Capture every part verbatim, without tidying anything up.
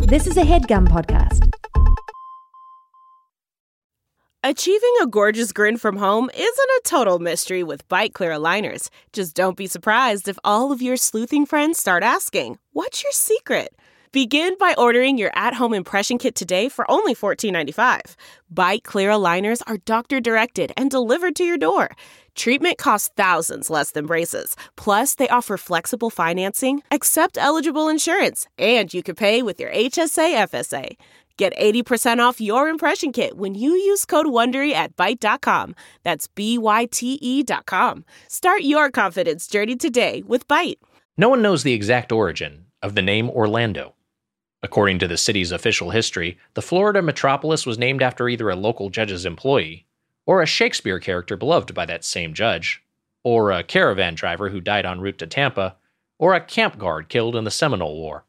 This is a HeadGum podcast. Achieving a gorgeous grin from home isn't a total mystery with Byte Clear aligners. Just don't be surprised if all of your sleuthing friends start asking, "What's your secret?" Begin by ordering your at-home impression kit today for only fourteen ninety-five. Byte Clear aligners are doctor-directed and delivered to your door. Treatment costs thousands less than braces. Plus, they offer flexible financing, accept eligible insurance, and you can pay with your H S A F S A. Get eighty percent off your impression kit when you use code WONDERY at byte dot com. That's B Y T E dot com. Start your confidence journey today with Byte. No one knows the exact origin of the name Orlando. According to the city's official history, the Florida metropolis was named after either a local judge's employee, or a Shakespeare character beloved by that same judge, or a caravan driver who died en route to Tampa, or a camp guard killed in the Seminole War.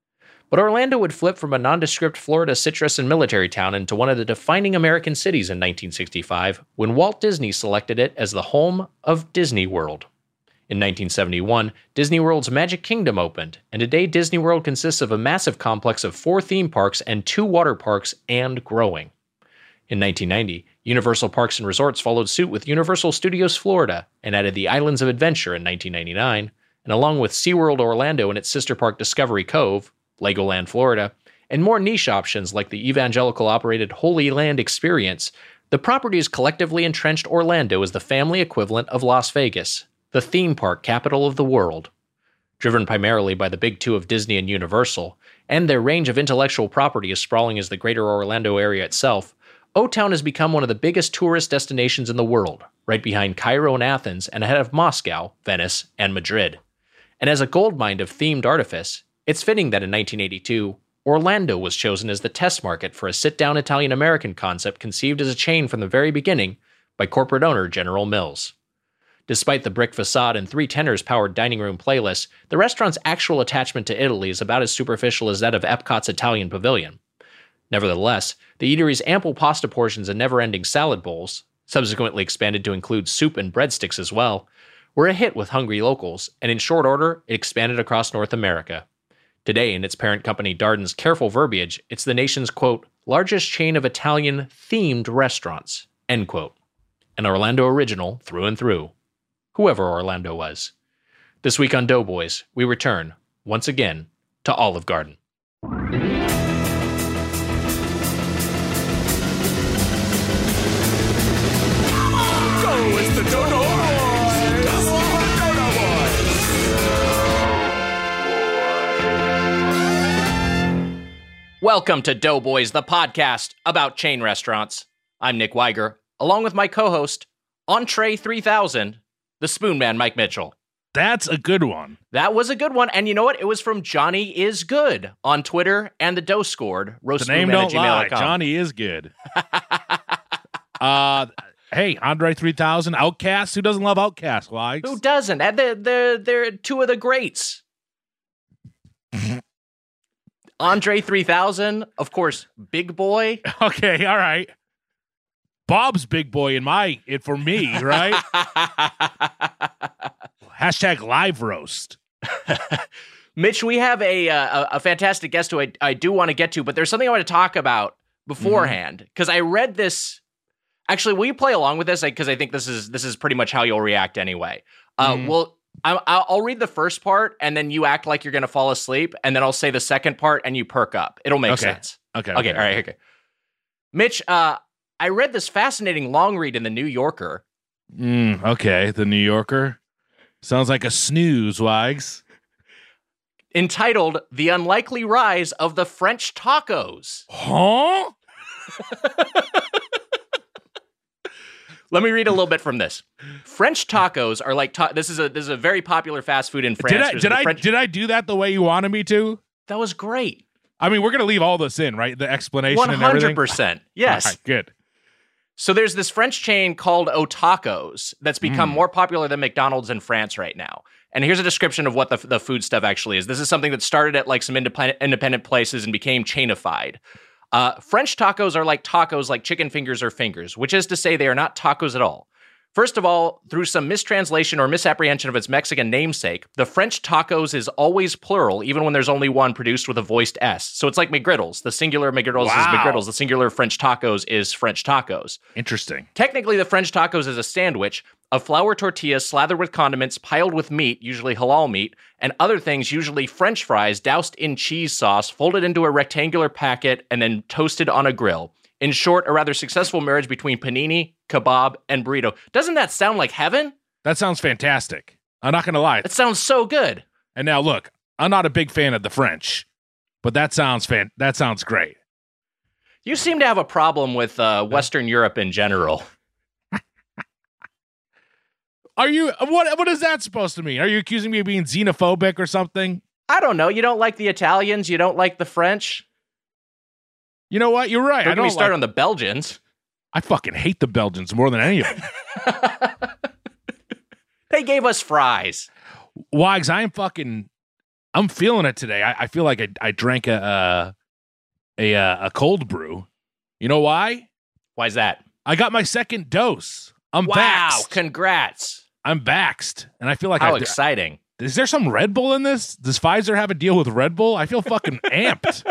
But Orlando would flip from a nondescript Florida citrus and military town into one of the defining American cities in nineteen sixty-five when Walt Disney selected it as the home of Disney World. In nineteen seventy-one, Disney World's Magic Kingdom opened, and today Disney World consists of a massive complex of four theme parks and two water parks and growing. In nineteen ninety, Universal Parks and Resorts followed suit with Universal Studios Florida and added the Islands of Adventure in nineteen ninety-nine, and along with SeaWorld Orlando and its sister park Discovery Cove, Legoland Florida, and more niche options like the evangelical-operated Holy Land Experience, the properties collectively entrenched Orlando as the family equivalent of Las Vegas, the theme park capital of the world. Driven primarily by the big two of Disney and Universal, and their range of intellectual property as sprawling as the greater Orlando area itself, O-Town has become one of the biggest tourist destinations in the world, right behind Cairo and Athens and ahead of Moscow, Venice, and Madrid. And as a goldmine of themed artifice, it's fitting that in nineteen eighty-two, Orlando was chosen as the test market for a sit-down Italian-American concept conceived as a chain from the very beginning by corporate owner General Mills. Despite the brick facade and three tenors-powered dining room playlists, the restaurant's actual attachment to Italy is about as superficial as that of Epcot's Italian Pavilion. Nevertheless, the eatery's ample pasta portions and never-ending salad bowls, subsequently expanded to include soup and breadsticks as well, were a hit with hungry locals, and in short order, it expanded across North America. Today, in its parent company Darden's careful verbiage, it's the nation's, quote, largest chain of Italian-themed restaurants, end quote. An Orlando original through and through. Whoever Orlando was. This week on Doughboys, we return, once again, to Olive Garden. Welcome to Doughboys, the podcast about chain restaurants. I'm Nick Weiger, along with my co-host, Entree three thousand, the Spoon Man, Mike Mitchell. That's a good one. That was a good one, and you know what? It was from Johnny Is Good on Twitter and the Dough Scored. The name don't lie. Johnny is good. uh, hey, Andre three thousand, Outcast. Who doesn't love Outcast, Wags? Who doesn't? They're, they're, they're two of the greats. Andre three thousand, of course, Big Boy. Okay, all right. Bob's Big Boy in my, it for me, right? Hashtag live roast. Mitch, we have a, a a fantastic guest who I, I do want to get to, but there's something I want to talk about beforehand, because mm-hmm. I read this. Actually, will you play along with this? Because I think this is this is pretty much how you'll react anyway. Uh, mm-hmm. Well, I, I'll read the first part, and then you act like you're going to fall asleep, and then I'll say the second part, and you perk up. It'll make okay. sense. Okay, okay. Okay. All right. Okay. Mitch, uh, I read this fascinating long read in the New Yorker. Mm, okay, the New Yorker. Sounds like a snooze, Wags. Entitled "The Unlikely Rise of the French Tacos." Huh? Let me read a little bit from this. French tacos are like ta- this is a this is a very popular fast food in France. Did I did I, French- did I do that the way you wanted me to? That was great. I mean, we're gonna leave all this in, right? The explanation one and everything. one hundred percent. Yes. All right, good. So there's this French chain called Otacos that's become Mm. more popular than McDonald's in France right now. And here's a description of what the the food stuff actually is. This is something that started at like some independent independent places and became chainified. Uh, French tacos are like tacos like chicken fingers or fingers, which is to say they are not tacos at all. First of all, through some mistranslation or misapprehension of its Mexican namesake, the French tacos is always plural, even when there's only one produced with a voiced S. So it's like McGriddles. The singular McGriddles Wow. is McGriddles. The singular French tacos is French tacos. Interesting. Technically, the French tacos is a sandwich of flour tortillas slathered with condiments, piled with meat, usually halal meat, and other things, usually French fries, doused in cheese sauce, folded into a rectangular packet, and then toasted on a grill. In short, a rather successful marriage between panini, kebab, and burrito. Doesn't that sound like heaven? That sounds fantastic. I'm not going to lie. That sounds so good. And now look, I'm not a big fan of the French, but that sounds fan- that sounds great. You seem to have a problem with uh, Western Europe in general. Are you what what is that supposed to mean? Are you accusing me of being xenophobic or something? I don't know. You don't like the Italians? You don't like the French? You know what? You're right. Don't I get me don't started like, on the Belgians. I fucking hate the Belgians more than any of them. They gave us fries. Wags, I am fucking I'm feeling it today. I, I feel like I, I drank a uh, a uh, a cold brew. You know why? Why's that? I got my second dose. I'm Wow, vaxxed. congrats. I'm vaxxed. And I feel like How I exciting. Is there some Red Bull in this? Does Pfizer have a deal with Red Bull? I feel fucking amped.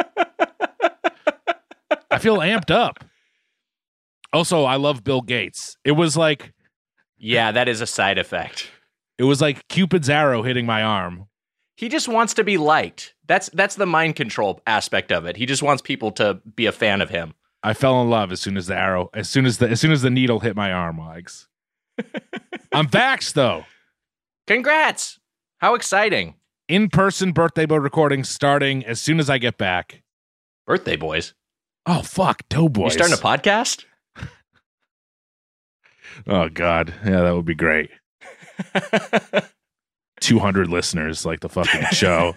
I feel amped up. Also, I love Bill Gates. It was like Yeah, that is a side effect. it was like Cupid's arrow hitting my arm. He just wants to be liked. That's that's the mind control aspect of it. He just wants people to be a fan of him. I fell in love as soon as the arrow, as soon as the as soon as the needle hit my arm, Wags. I'm vaxxed though. Congrats. How exciting. In-person birthday boy recording starting as soon as I get back. Birthday boys. Oh fuck, Doughboys. You starting a podcast? Oh god. Yeah, that would be great. two hundred listeners like the fucking show.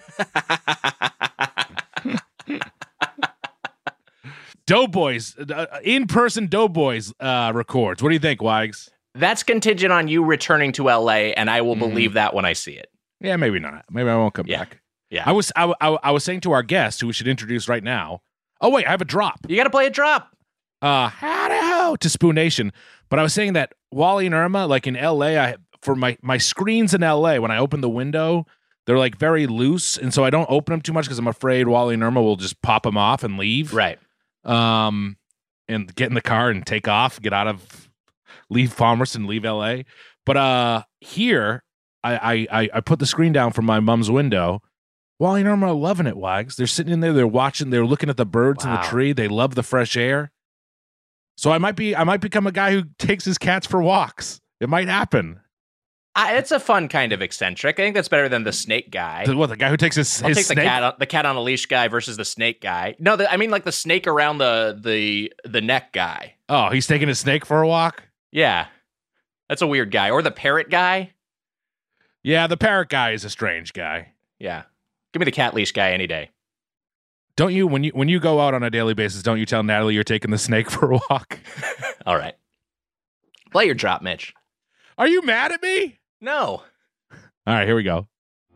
Doughboys, uh, in-person Doughboys uh, records. What do you think, Wags? That's contingent on you returning to L A, and I will Mhm. believe that when I see it. Yeah, maybe not. Maybe I won't come Yeah. back. Yeah. I was I, I, I was saying to our guest, who we should introduce right now. Oh wait, I have a drop. You got to play a drop. Uh, howdy ho to Spoon Nation. But I was saying that Wally and Irma, like in L A, I for my my screens in L A, when I open the window, they're like very loose, and so I don't open them too much because I'm afraid Wally and Irma will just pop them off and leave. Right. Um, and get in the car and take off, get out of, leave Palmerston, leave L A. But uh, here, I I I put the screen down from my mom's window. Wally and Irma are loving it, Wags. They're sitting in there, they're watching, they're looking at the birds in Wow. the tree. They love the fresh air. So I might be, I might become a guy who takes his cats for walks. It might happen. I, it's a fun kind of eccentric. I think that's better than the snake guy. The- what the guy who takes his, I'll his take snake? the cat, on, the cat on a leash guy versus the snake guy. No, the, I mean like the snake around the the the neck guy. Oh, he's taking his snake for a walk. Yeah, that's a weird guy. Or the parrot guy. Yeah, the parrot guy is a strange guy. Yeah, give me the cat leash guy any day. Don't you when you when you go out on a daily basis? Don't you tell Natalie you're taking the snake for a walk? All right, play your drop, Mitch. Are you mad at me? No, All right, here we go.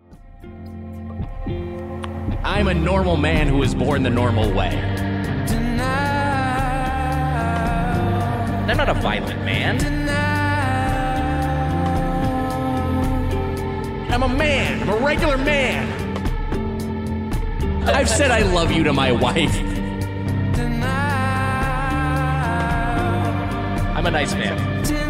I'm a normal man who was born the normal way. I'm not a violent man. I'm a man. I'm a regular man. I've said I love you to my wife. I'm a nice man.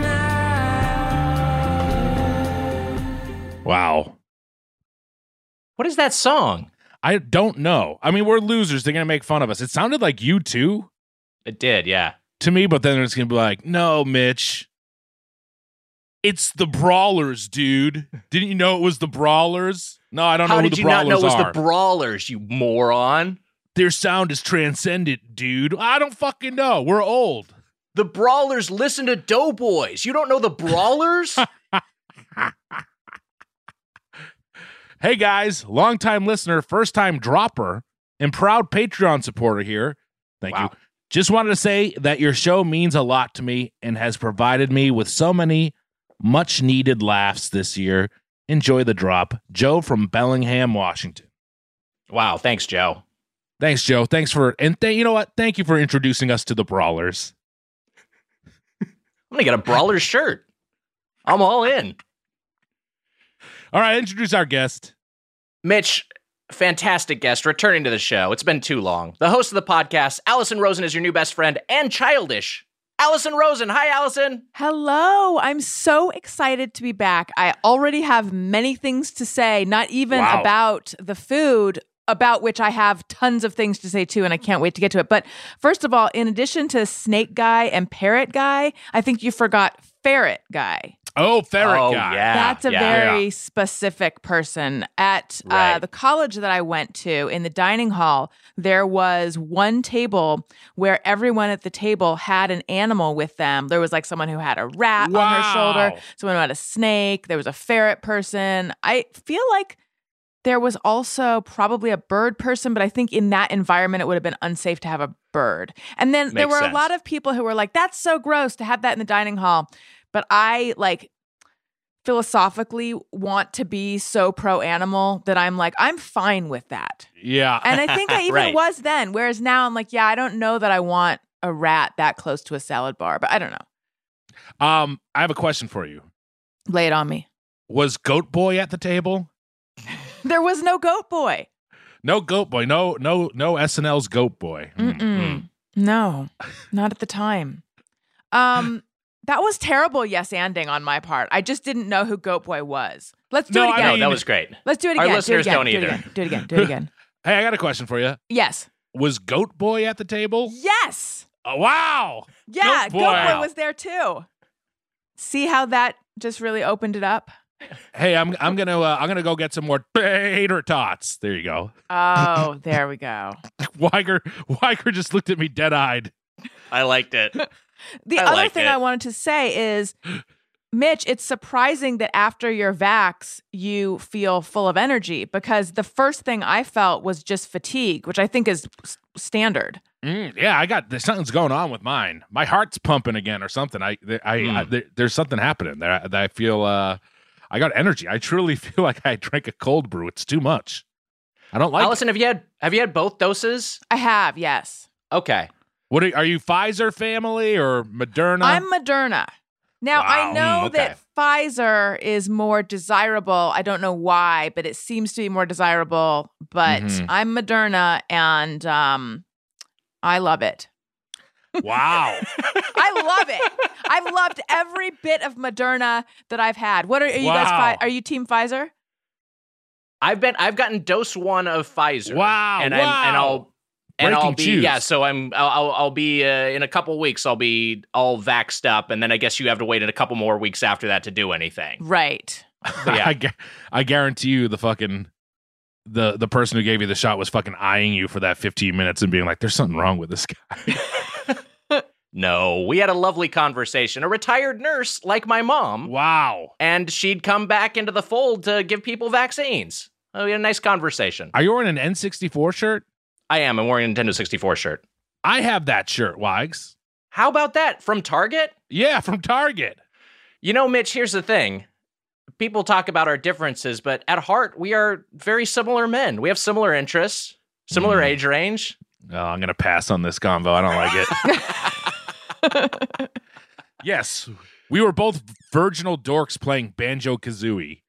Wow. What is that song? I don't know. I mean, we're losers. They're gonna make fun of us. It sounded like you too It did, yeah. to me, but then it's gonna be like, no, Mitch. It's the Brawlers, dude. Didn't you know it was the Brawlers? No, I don't How know who did the you not Brawlers know it was are. the Brawlers, you moron? Their sound is transcendent, dude. I don't fucking know. We're old. The Brawlers listen to Doughboys. You don't know the Brawlers? Hey guys, longtime listener, first time dropper, and proud Patreon supporter here. Thank Wow. you. Just wanted to say that your show means a lot to me and has provided me with so many much needed laughs this year. Enjoy the drop. Joe from Bellingham, Washington. Wow, thanks, Joe. Thanks, Joe. Thanks for, and th- you know what? Thank you for introducing us to the Brawlers. I'm gonna get a Brawlers shirt. I'm all in. All right, introduce our guest. Mitch, fantastic guest, returning to the show. It's been too long. The host of the podcast, Allison Rosen, is your new best friend and childish. Allison Rosen. Hi, Allison. Hello. I'm so excited to be back. I already have many things to say, not even Wow. about the food, about which I have tons of things to say too, and I can't wait to get to it. But first of all, in addition to snake guy and parrot guy, I think you forgot ferret guy. Oh, ferret Oh, guy. yeah. That's a yeah. very Yeah. specific person. At uh, Right. the college that I went to, in the dining hall, there was one table where everyone at the table had an animal with them. There was like someone who had a rat on her shoulder, Wow. someone who had a snake, there was a ferret person. I feel like there was also probably a bird person, but I think in that environment, it would have been unsafe to have a bird. And then there Makes were sense. a lot of people who were like, that's so gross to have that in the dining hall. But I like philosophically want to be so pro animal that I'm like, I'm fine with that. Yeah. And I think I even Right. was then. Whereas now I'm like, yeah, I don't know that I want a rat that close to a salad bar, but I don't know. um, I have a question for you. Lay it on me. Was Goat Boy at the table? There was no goat boy. No Goat Boy. No, no, no S N L's Goat Boy. Mm. Mm-mm. No, not at the time. Um, that was terrible yes anding on my part. I just didn't know who Goat Boy was. Let's do No, it I again. No, mean- that was great. Let's do it Our again. listeners do it again. don't do it either. again. Do it again. Do it again. Hey, I got a question for you. Yes. Was Goat Boy at the table? Yes. Oh, wow. Yeah, Goat Goat Boy. Boy was there too. See how that just really opened it up? Hey, I'm I'm gonna uh, I'm gonna go get some more tater tots. There you go. Oh, there we go. Weiger Weiger just looked at me dead eyed. I liked it. The I other liked thing it. I wanted to say is, Mitch, it's surprising that after your vax, you feel full of energy, because the first thing I felt was just fatigue, which I think is s- standard. Mm, yeah, I got there's something's going on with mine. My heart's pumping again or something. I I, I, Mm. I there, there's something happening there that I feel. Uh, I got energy. I truly feel like I drank a cold brew. It's too much. I don't like. Allison, have you had have you had both doses? I have, yes. Okay. What are, are you, Pfizer family or Moderna? I'm Moderna. Now, I Wow. know Mm, okay. that Pfizer is more desirable. I don't know why, but it seems to be more desirable. But Mhm. I'm Moderna, and um, I love it. Wow. I love it. I've loved every bit of Moderna that I've had. What are, are you guys? Wow. Fi- are you Team Pfizer? I've been I've gotten dose one of Pfizer. Wow, And I'm and wow. I'll and I'll Breaking be news. yeah. So I'm I'll I'll, I'll be uh, in a couple weeks. I'll be all vaxxed up, and then I guess you have to wait a couple more weeks after that to do anything. Right. Yeah. I, gu- I guarantee you the fucking the the person who gave you the shot was fucking eyeing you for that fifteen minutes and being like, there's something wrong with this guy. No, we had a lovely conversation. A retired nurse like my mom, Wow. and she'd come back into the fold to give people vaccines. Oh, we had a nice conversation. Are you wearing an N sixty-four shirt? I am. I'm wearing a Nintendo sixty-four shirt. I have that shirt, Wags. How about that? From Target? Yeah, from Target. You know, Mitch, here's the thing. People talk about our differences, but at heart, we are very similar men. We have similar interests, similar Mm. age range. Oh, I'm going to pass on this convo. I don't like it. Yes, we were both virginal dorks playing Banjo-Kazooie.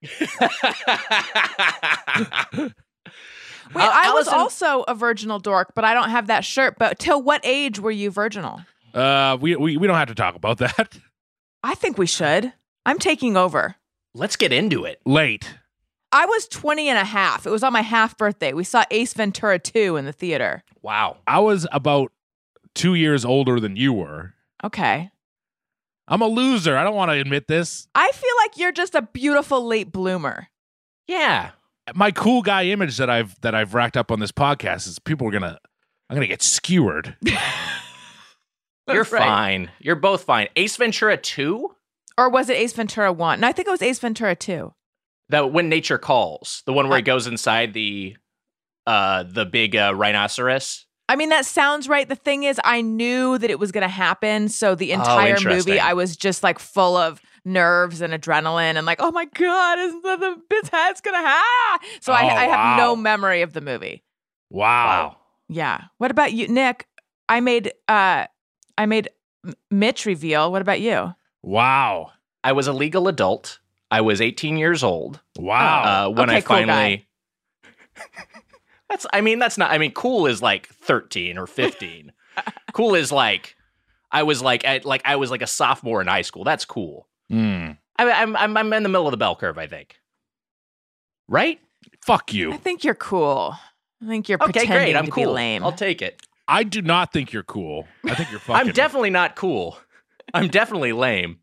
Wait, Uh, I was Allison- also a virginal dork, but I don't have that shirt. But till what age were you virginal? Uh, we, we, we don't have to talk about that. I think we should. I'm taking over. Let's get into it. Late. I was twenty and a half. It was on my half birthday. We saw Ace Ventura two in the theater. Wow. I was about two years older than you were. Okay. I'm a loser. I don't want to admit this. I feel like you're just a beautiful late bloomer. Yeah. My cool guy image that I've that I've racked up on this podcast is people are gonna I'm gonna get skewered. You're That's right. fine. You're both fine. Ace Ventura two? Or was it Ace Ventura one? No, I think it was Ace Ventura two. That When Nature Calls, the one where Uh, he goes inside the uh the big uh, rhinoceros. I mean, that sounds right. The thing is, I knew that it was going to happen. So the entire interesting. movie, I was just like full of nerves and adrenaline and like, oh my God, is the, the bit's head's going to ha? So I, Oh, I have no wow. memory of the movie. Wow. Yeah. What about you, Nick? I made, uh, I made M- Mitch reveal. What about you? Wow. I was a legal adult. I was eighteen years old. Wow. Uh, when Okay, I cool finally. That's. I mean, that's not. I mean, cool is like thirteen or fifteen. Cool is like, I was like, at, like I was like a sophomore in high school. That's cool. Mm. I, I'm I'm I'm in the middle of the bell curve, I think. Right? Fuck you. I think you're cool. I think you're Okay, pretending great. I'm to cool. be lame. I'll take it. I do not think you're cool. I think you're fucking. I'm definitely not cool. I'm definitely lame.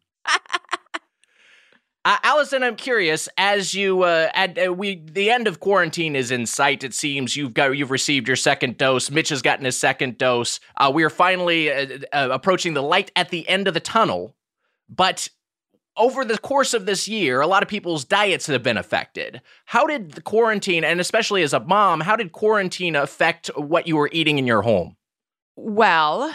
Uh, Allison, I'm curious. As you, uh, at uh, we, the end of quarantine is in sight. It seems you've got, you've received your second dose. Mitch has gotten his second dose. Uh, we are finally uh, uh, approaching the light at the end of the tunnel. But over the course of this year, a lot of people's diets have been affected. How did the quarantine, and especially as a mom, how did quarantine affect what you were eating in your home? Well,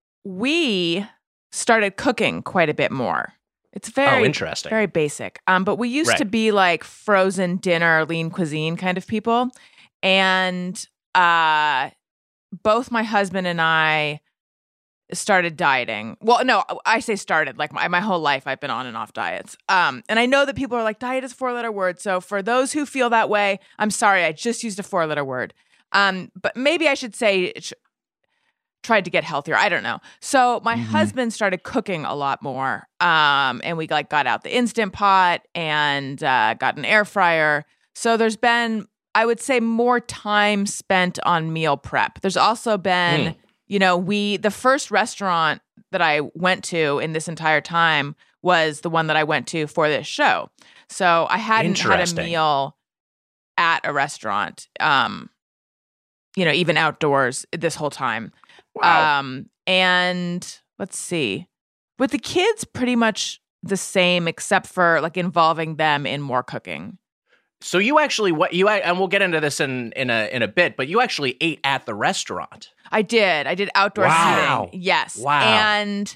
we started cooking quite a bit more. It's very Oh, interesting. very basic. Um, but we used Right. to be like frozen dinner, lean cuisine kind of people. And uh, both my husband and I started dieting. Well, no, I say started. Like my, my whole life, I've been on and off diets. Um, and I know that people are like, diet is a four-letter word. So for those who feel that way, I'm sorry, I just used a four-letter word. Um, but maybe I should say sh- tried to get healthier. I don't know. So my Mhm. husband started cooking a lot more. Um, and we like got out the Instant Pot and uh, got an air fryer. So there's been, I would say, more time spent on meal prep. There's also been, Mm. you know, we, the first restaurant that I went to in this entire time was the one that I went to for this show. So I hadn't had a Interesting. meal at a restaurant, um, you know, even outdoors this whole time. Wow. Um, and let's see, with the kids, pretty much the same, except for like involving them in more cooking. So you actually what you and we'll get into this in in a in a bit, but you actually ate at the restaurant. I did. I did outdoor Wow. seating. Yes. Wow. And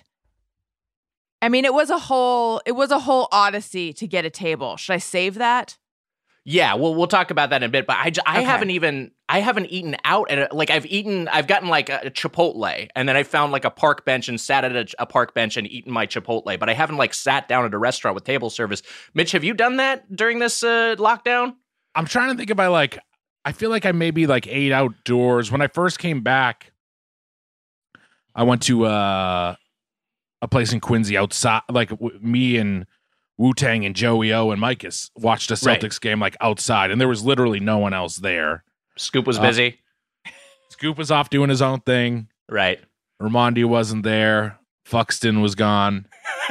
I mean, it was a whole it was a whole odyssey to get a table. Should I save that? Yeah, well, we'll talk about that in a bit. But I, j- I Okay. haven't even I haven't eaten out at a, like I've eaten I've gotten like a, a Chipotle, and then I found like a park bench and sat at a, a park bench and eaten my Chipotle. But I haven't like sat down at a restaurant with table service. Mitch, have you done that during this uh, lockdown? I'm trying to think about like, I feel like I maybe like ate outdoors. When I first came back, I went to uh, a place in Quincy outside, like w- me and Wu-Tang and Joey O and Micus watched a Right. Celtics game like outside, and there was literally no one else there. Scoop was Uh, busy, Scoop was off doing his own thing. right? Ramondi wasn't there. Fuxton was gone.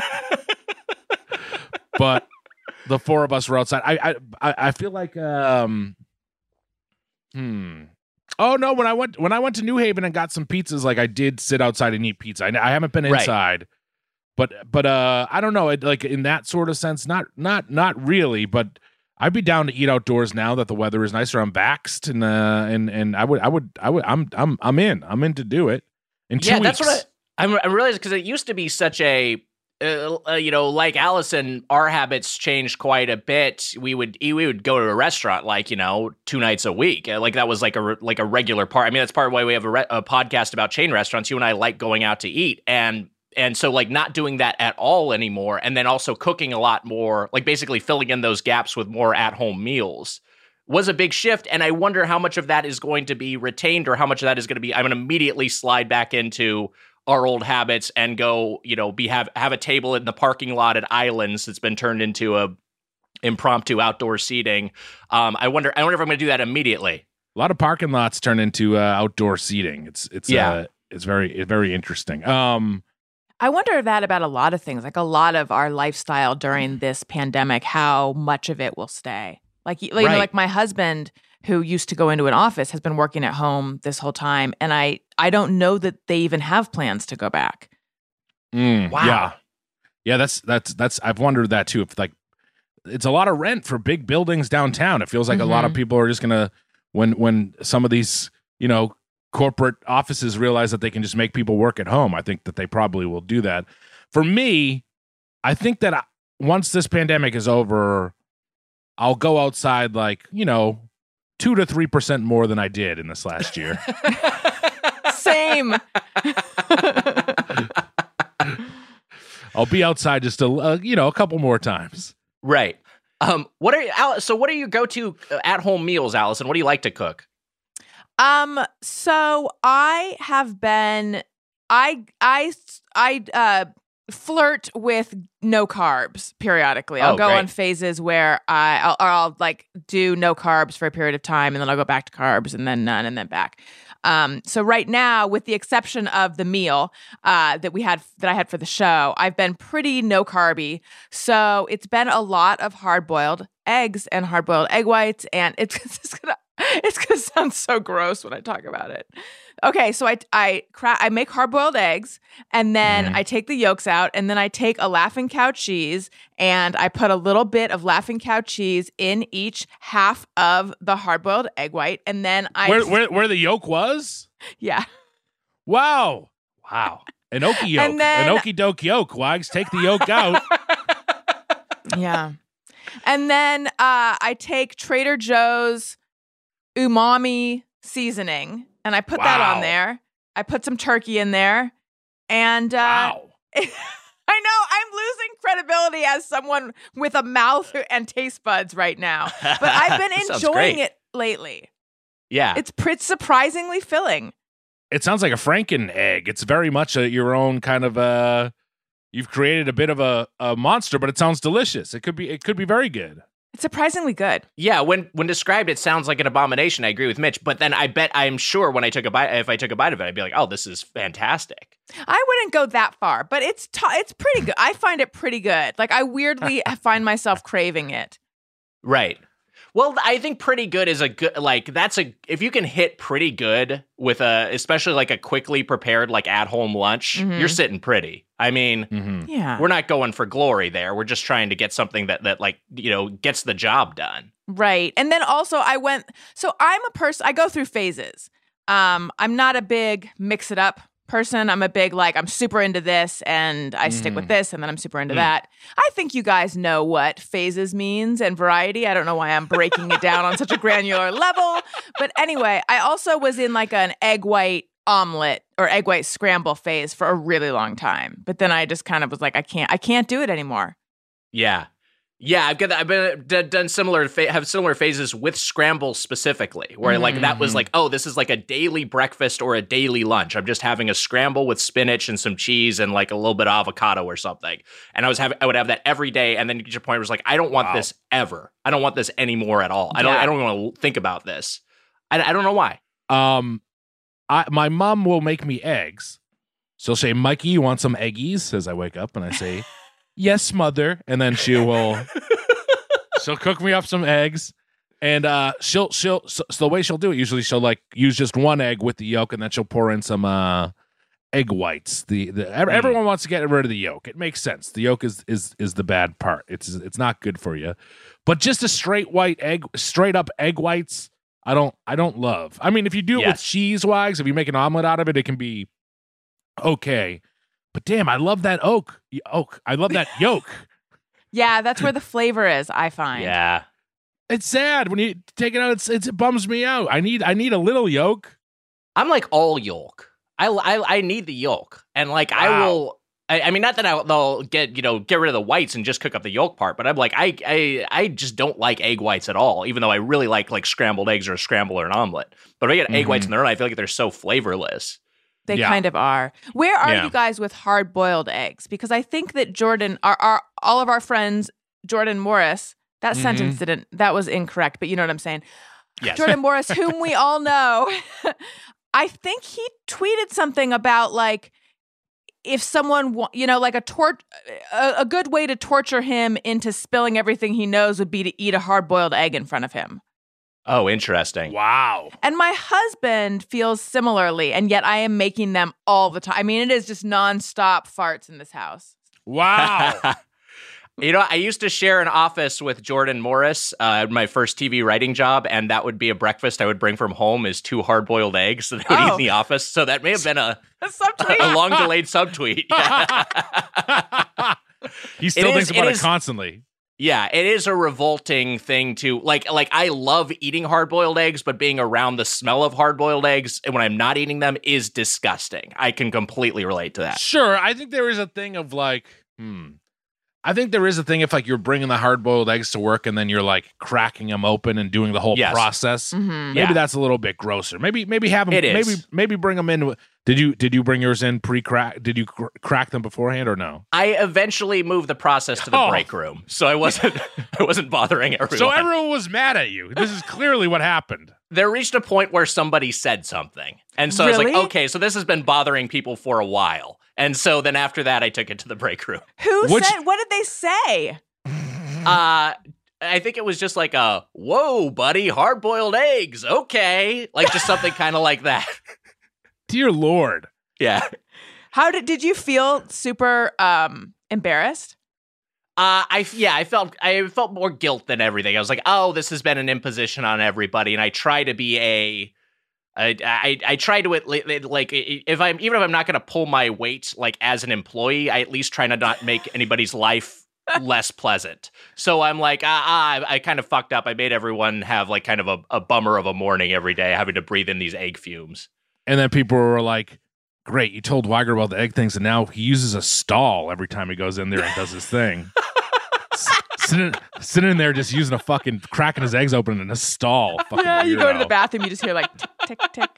But the four of us were outside. I I I I feel like um hmm. Oh no, when I went when I went to New Haven and got some pizzas, like I did sit outside and eat pizza. I, I haven't been Right. inside. But but uh I don't know, it, like in that sort of sense, not not not really, but I'd be down to eat outdoors now that the weather is nicer. I'm vaxxed and uh and and I would I would I would I'm I'm I'm in. I'm in to do it. In two Yeah, weeks. that's what I, I'm, I'm realizing because it used to be such a, uh, uh, you know, like Allison, our habits changed quite a bit. We would we would go to a restaurant like you know two nights a week, Uh, like that was like a re- like a regular part. I mean, that's part of why we have a, re- a podcast about chain restaurants. You and I like going out to eat, and and so like not doing that at all anymore, and then also cooking a lot more, like basically filling in those gaps with more at home meals. Was a big shift, and I wonder how much of that is going to be retained or how much of that is going to be I'm going to immediately slide back into our old habits and go, you know, be have have a table in the parking lot at Islands that's been turned into a impromptu outdoor seating. Um, I wonder I wonder if I'm going to do that immediately. A lot of parking lots turn into uh, outdoor seating. It's it's Yeah. uh, it's very it's very interesting. Um I wonder that about a lot of things, like a lot of our lifestyle during this pandemic, how much of it will stay. Like, you know, Right. like my husband, who used to go into an office, has been working at home this whole time, and I I don't know that they even have plans to go back. mm, Wow. Yeah. Yeah, that's that's that's I've wondered that too. If like it's a lot of rent for big buildings downtown. It feels like a lot of Mhm. people are just gonna when when some of these, you know, corporate offices realize that they can just make people work at home. I think that they probably will do that. For me, I think that I, once this pandemic is over, I'll go outside like, you know, two to three percent more than I did in this last year. Same. I'll be outside just a uh, you know a couple more times. Right. Um. What are you, Al- so? What are your go-to at-home meals, Allison? What do you like to cook? Um. So I have been. I I I uh flirt with no carbs periodically. I'll Oh, go great. on phases where I I'll, or I'll like do no carbs for a period of time, and then I'll go back to carbs, and then none, and then back. Um, so right now, with the exception of the meal uh, that we had that I had for the show, I've been pretty no carby. So it's been a lot of hard boiled eggs and hard boiled egg whites, and it's it's gonna it's gonna sound so gross when I talk about it. Okay, so I I cra- I make hard boiled eggs, and then Mhm. I take the yolks out, and then I take a Laughing Cow cheese, and I put a little bit of Laughing Cow cheese in each half of the hard boiled egg white, and then I Where where where the yolk was? yeah. Wow, Wow. an okie yolk, And then- an okie doke yolk. Wags, take the yolk out. Yeah. And then uh, I take Trader Joe's umami seasoning and I put that Wow. on there. I put some turkey in there. And uh, Wow. I know I'm losing credibility as someone with a mouth and taste buds right now. But I've been Sounds enjoying great. it lately. Yeah. It's pretty surprisingly filling. It sounds like a Franken egg. It's very much a, your own kind of uh You've created a bit of a, a monster, but it sounds delicious. It could be it could be very good. It's surprisingly good. Yeah, when when described, it sounds like an abomination. I agree with Mitch, but then I bet I'm sure when I took a bite, if I took a bite of it, I'd be like, "Oh, this is fantastic." I wouldn't go that far, but it's t- it's pretty good. I find it pretty good. Like I weirdly find myself craving it. Right. Well, I think pretty good is a good like that's a if you can hit pretty good with a especially like a quickly prepared like at home lunch, Mhm. you're sitting pretty. I mean, Mm-hmm. Yeah. we're not going for glory there. We're just trying to get something that that like, you know, gets the job done. Right. And then also I went so I'm a person I go through phases. Um I'm not a big mix it up person. I'm a big like I'm super into this and I stick with Mm. this and then I'm super into Mm. that. I think you guys know what phases means and variety. I don't know why I'm breaking it down on such a granular level. But anyway, I also was in like an egg white omelet or egg white scramble phase for a really long time. But then I just kind of was like I can't I can't do it anymore. Yeah. Yeah, I've got I've been d- done similar fa- have similar phases with scramble specifically, where like that was Mhm. like, oh, this is like a daily breakfast or a daily lunch. I'm just having a scramble with spinach and some cheese and like a little bit of avocado or something. And I was having I would have that every day, and then your point was like, I don't want Wow. this ever. I don't want this anymore at all. I don't Yeah. I don't want to think about this. I, I don't know why. Um, I my mom will make me eggs. She'll say, "Mikey, you want some eggies?" As I wake up, and I say, "Yes, mother." And then she will she'll cook me up some eggs, and uh, she'll she'll so, so the way she'll do it usually she'll like use just one egg with the yolk, and then she'll pour in some uh egg whites. The the ev- Mm. everyone wants to get rid of the yolk. It makes sense. The yolk is is is the bad part. It's it's not good for you. But just a straight white egg, straight up egg whites. I don't I don't love. I mean, if you do it with Yes. cheese wags, if you make an omelet out of it, it can be okay. But damn, I love that oak. Oak. I love that yolk. Yeah, that's where the flavor is, I find. Yeah. It's sad when you take it out. It's, it's it bums me out. I need I need a little yolk. I'm like all yolk. I, I, I need the yolk. And like I Wow. will I, I mean not that I, they'll get, you know, get rid of the whites and just cook up the yolk part, but I'm like I, I I just don't like egg whites at all, even though I really like like scrambled eggs or a scramble or an omelet. But if I get egg Mhm. whites in there, I feel like they're so flavorless. They Yeah. kind of are. Where are Yeah. you guys with hard boiled eggs? Because I think that Jordan, our, our all of our friends, Jordan Morris, that Mhm. sentence didn't, that was incorrect, but you know what I'm saying. Yes. Jordan Morris, whom we all know, I think he tweeted something about like, if someone, wa- you know, like a tor- a, a good way to torture him into spilling everything he knows would be to eat a hard boiled egg in front of him. Oh, interesting. Wow. And my husband feels similarly, and yet I am making them all the time. I mean, it is just nonstop farts in this house. Wow. You know, I used to share an office with Jordan Morris, uh, my first T V writing job, and that would be a breakfast I would bring from home is two hard-boiled eggs that I would eat Oh. in the office. So that may have been a, A subtweet. a long-delayed subtweet. He still It thinks is- about it it, is- constantly. Yeah, it is a revolting thing to like. Like I love eating hard-boiled eggs, but being around the smell of hard-boiled eggs when I'm not eating them is disgusting. I can completely relate to that. Sure, I think there is a thing of like Hmm. I think there is a thing if like you're bringing the hard-boiled eggs to work and then you're like cracking them open and doing the whole Yes. process. Mhm. Maybe Yeah. that's a little bit grosser. Maybe maybe have them. It is. Maybe maybe bring them in. with- Did you did you bring yours in pre-crack? Did you cr- crack them beforehand or no? I eventually moved the process to the Oh. break room, so I wasn't I wasn't bothering everyone. So everyone was mad at you. This is clearly what happened. There reached a point where somebody said something, and so I was Really? like, okay, so this has been bothering people for a while, and so then after that, I took it to the break room. Who Which- said? What did they say? Uh, I think it was just like a whoa, buddy, hard boiled eggs, okay, like just something kind of like that. Dear Lord. Yeah. How did did you feel? Super um embarrassed? Uh, I yeah, I felt I felt more guilt than everything. I was like, oh, this has been an imposition on everybody, and I try to be a, I I, I try to at le- like if I'm even if I'm not going to pull my weight like as an employee, I at least try to not make anybody's life less pleasant. So I'm like, ah, ah I, I kind of fucked up. I made everyone have like kind of a, a bummer of a morning every day, having to breathe in these egg fumes. And then people were like, great, you told Weiger about the egg things, and now he uses a stall every time he goes in there and does his thing. S- sitting, sitting in there just using a fucking, cracking his eggs open in a stall. Fucking Yeah, you go to the weirdo. bathroom, you just hear like tick tick tick.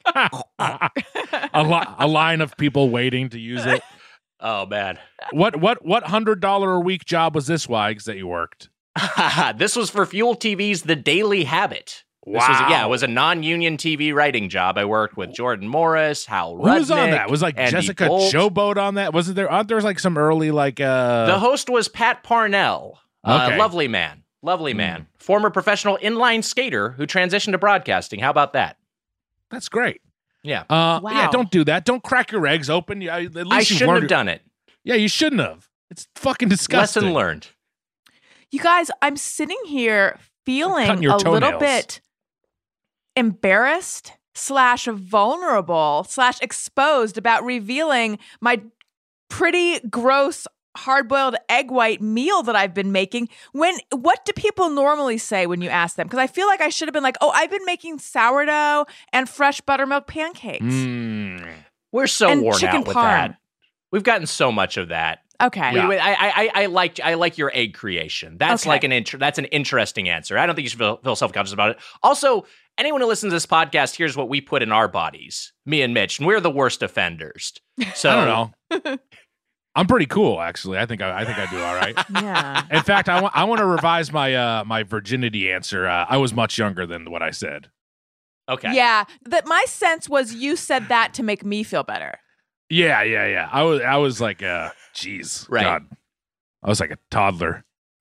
a, li- a line of people waiting to use it. Oh man. What what what hundred dollar a week job was this, Wags, that you worked? This was for Fuel T V's The Daily Habit. This was, yeah, it was a non-union T V writing job. I worked with Jordan Morris, Hal Rudnick. Who was on that? Was like Andy Jessica Bolt. Showboat on that? Wasn't there? Aren't there like some early like uh? The host was Pat Parnell. Uh, Okay. lovely man. Lovely man. Former professional inline skater who transitioned to broadcasting. How about that? That's great. Yeah. Uh, Wow. yeah, don't do that. Don't crack your eggs open. Yeah, at least I you've shouldn't learned- have done it. Yeah, you shouldn't have. It's fucking disgusting. Lesson learned. You guys, I'm sitting here feeling Cutting your a little toenails. bit embarrassed slash vulnerable slash exposed about revealing my pretty gross hard-boiled egg white meal that I've been making. When what do people normally say when you ask them? Because I feel like I should have been like, oh, I've been making sourdough and fresh buttermilk pancakes. Mm. We're so And worn chicken out with parm. that. We've gotten so much of that. Okay. We- we- I, I, I like I like your egg creation. That's Okay. like an inter- that's an interesting answer. I don't think you should feel, feel self conscious about it. Also, anyone who listens to this podcast hears what we put in our bodies, me and Mitch, and we're the worst offenders. So I don't know. I'm pretty cool, actually. I think I, I think I do all right. Yeah. In fact, I want I want to revise my uh my virginity answer. Uh, I was much younger than what I said. Okay. Yeah. That my sense was you said that to make me feel better. Yeah, yeah, yeah. I was I was like, uh, jeez, Right. God, I was like a toddler.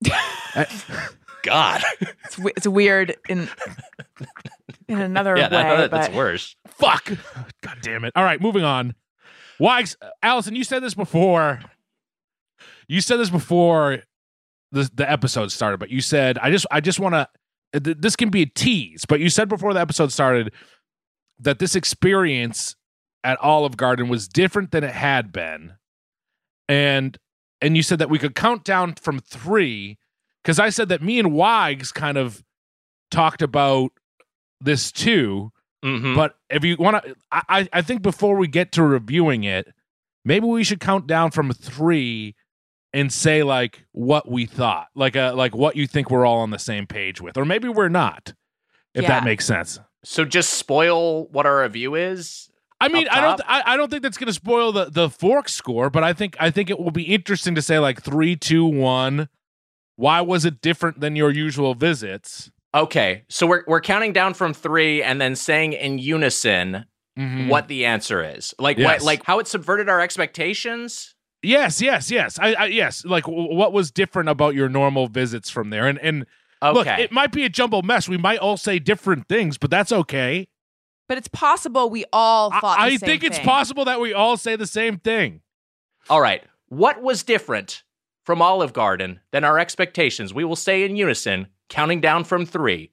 God. It's, w- it's weird in in another yeah, way. that, that's but worse. Fuck. God damn it. All right, moving on. Wags, Allison, you said this before. You said this before the the episode started, but you said I just I just want to. Th- this can be a tease, but you said before the episode started that this experience at Olive Garden was different than it had been, and and you said that we could count down from three because I said that me and Wags kind of talked about this too. Mhm. But if you want to, I, I think before we get to reviewing it, maybe we should count down from three and say like what we thought, like a like what you think we're all on the same page with, or maybe we're not, if Yeah. that makes sense. So just spoil what our review is. I mean, Up I don't, top? I, I don't think that's going to spoil the the fork score, but I think I think it will be interesting to say like three, two, one. Why was it different than your usual visits? Okay, so we're we're counting down from three and then saying in unison Mhm. what the answer is, like Yes. what, like how it subverted our expectations. Yes, yes, yes. I, I yes. Like, w- what was different about your normal visits from there? And and Okay, look, it might be a jumbled mess. We might all say different things, but that's okay. but it's possible we all I, thought the I same think it's thing. possible that we all say the same thing. all right. What was different from Olive Garden than our expectations? We will say in unison, counting down from three.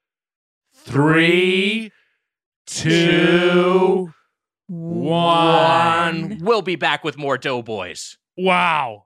Three, two, one. We'll be back with more Doughboys. Wow.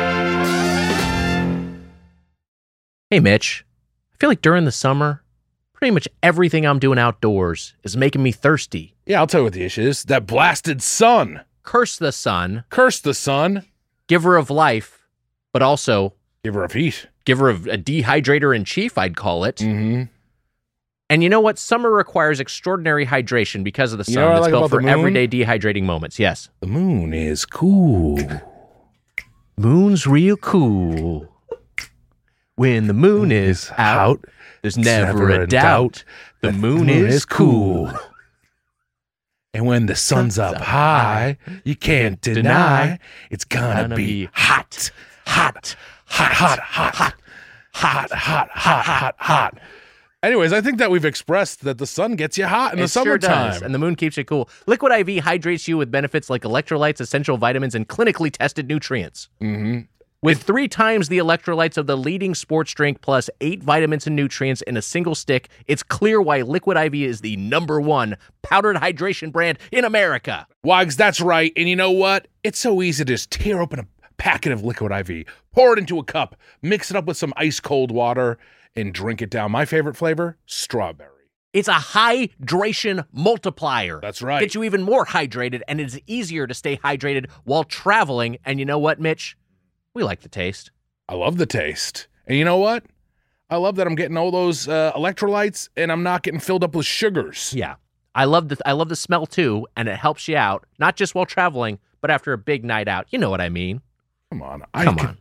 Hey, Mitch. I feel like during the summer, pretty much everything I'm doing outdoors is making me thirsty. Yeah, I'll tell you what the issue is. That blasted sun. Curse the sun, Curse the sun. giver of life, but also Give her a feet. give her a, a dehydrator in chief, I'd call it. Mm-hmm. And you know what? Summer requires extraordinary hydration because of the sun. You know what I It's like built about for the moon? everyday dehydrating moments. Yes. The moon is cool. Moon's real cool. When the moon is out, there's never, a doubt. The moon, is cool. And when the sun's up high, you can't deny it's gonna, Gonna be, be hot, hot, hot, hot, hot, hot, hot, hot, hot, hot, hot. Anyways, I think that we've expressed that the sun gets you hot in It the sure summertime. does, and the moon keeps you cool. Liquid I V hydrates you with benefits like electrolytes, essential vitamins, and clinically tested nutrients. Mm-hmm. With three times the electrolytes of the leading sports drink plus eight vitamins and nutrients in a single stick, it's clear why Liquid I V is the number one powdered hydration brand in America. Wags, that's right. And you know what? It's so easy to just tear open a packet of Liquid I V, pour it into a cup, mix it up with some ice cold water, and drink it down. My favorite flavor, strawberry. It's a hydration multiplier. That's right. Gets you even more hydrated, and it's easier to stay hydrated while traveling. And you know what, Mitch? We like the taste. I love the taste. And you know what? I love that I'm getting all those uh, electrolytes and I'm not getting filled up with sugars. Yeah. I love the I love the smell too, and it helps you out, not just while traveling, but after a big night out. You know what I mean. Come on. Come I on.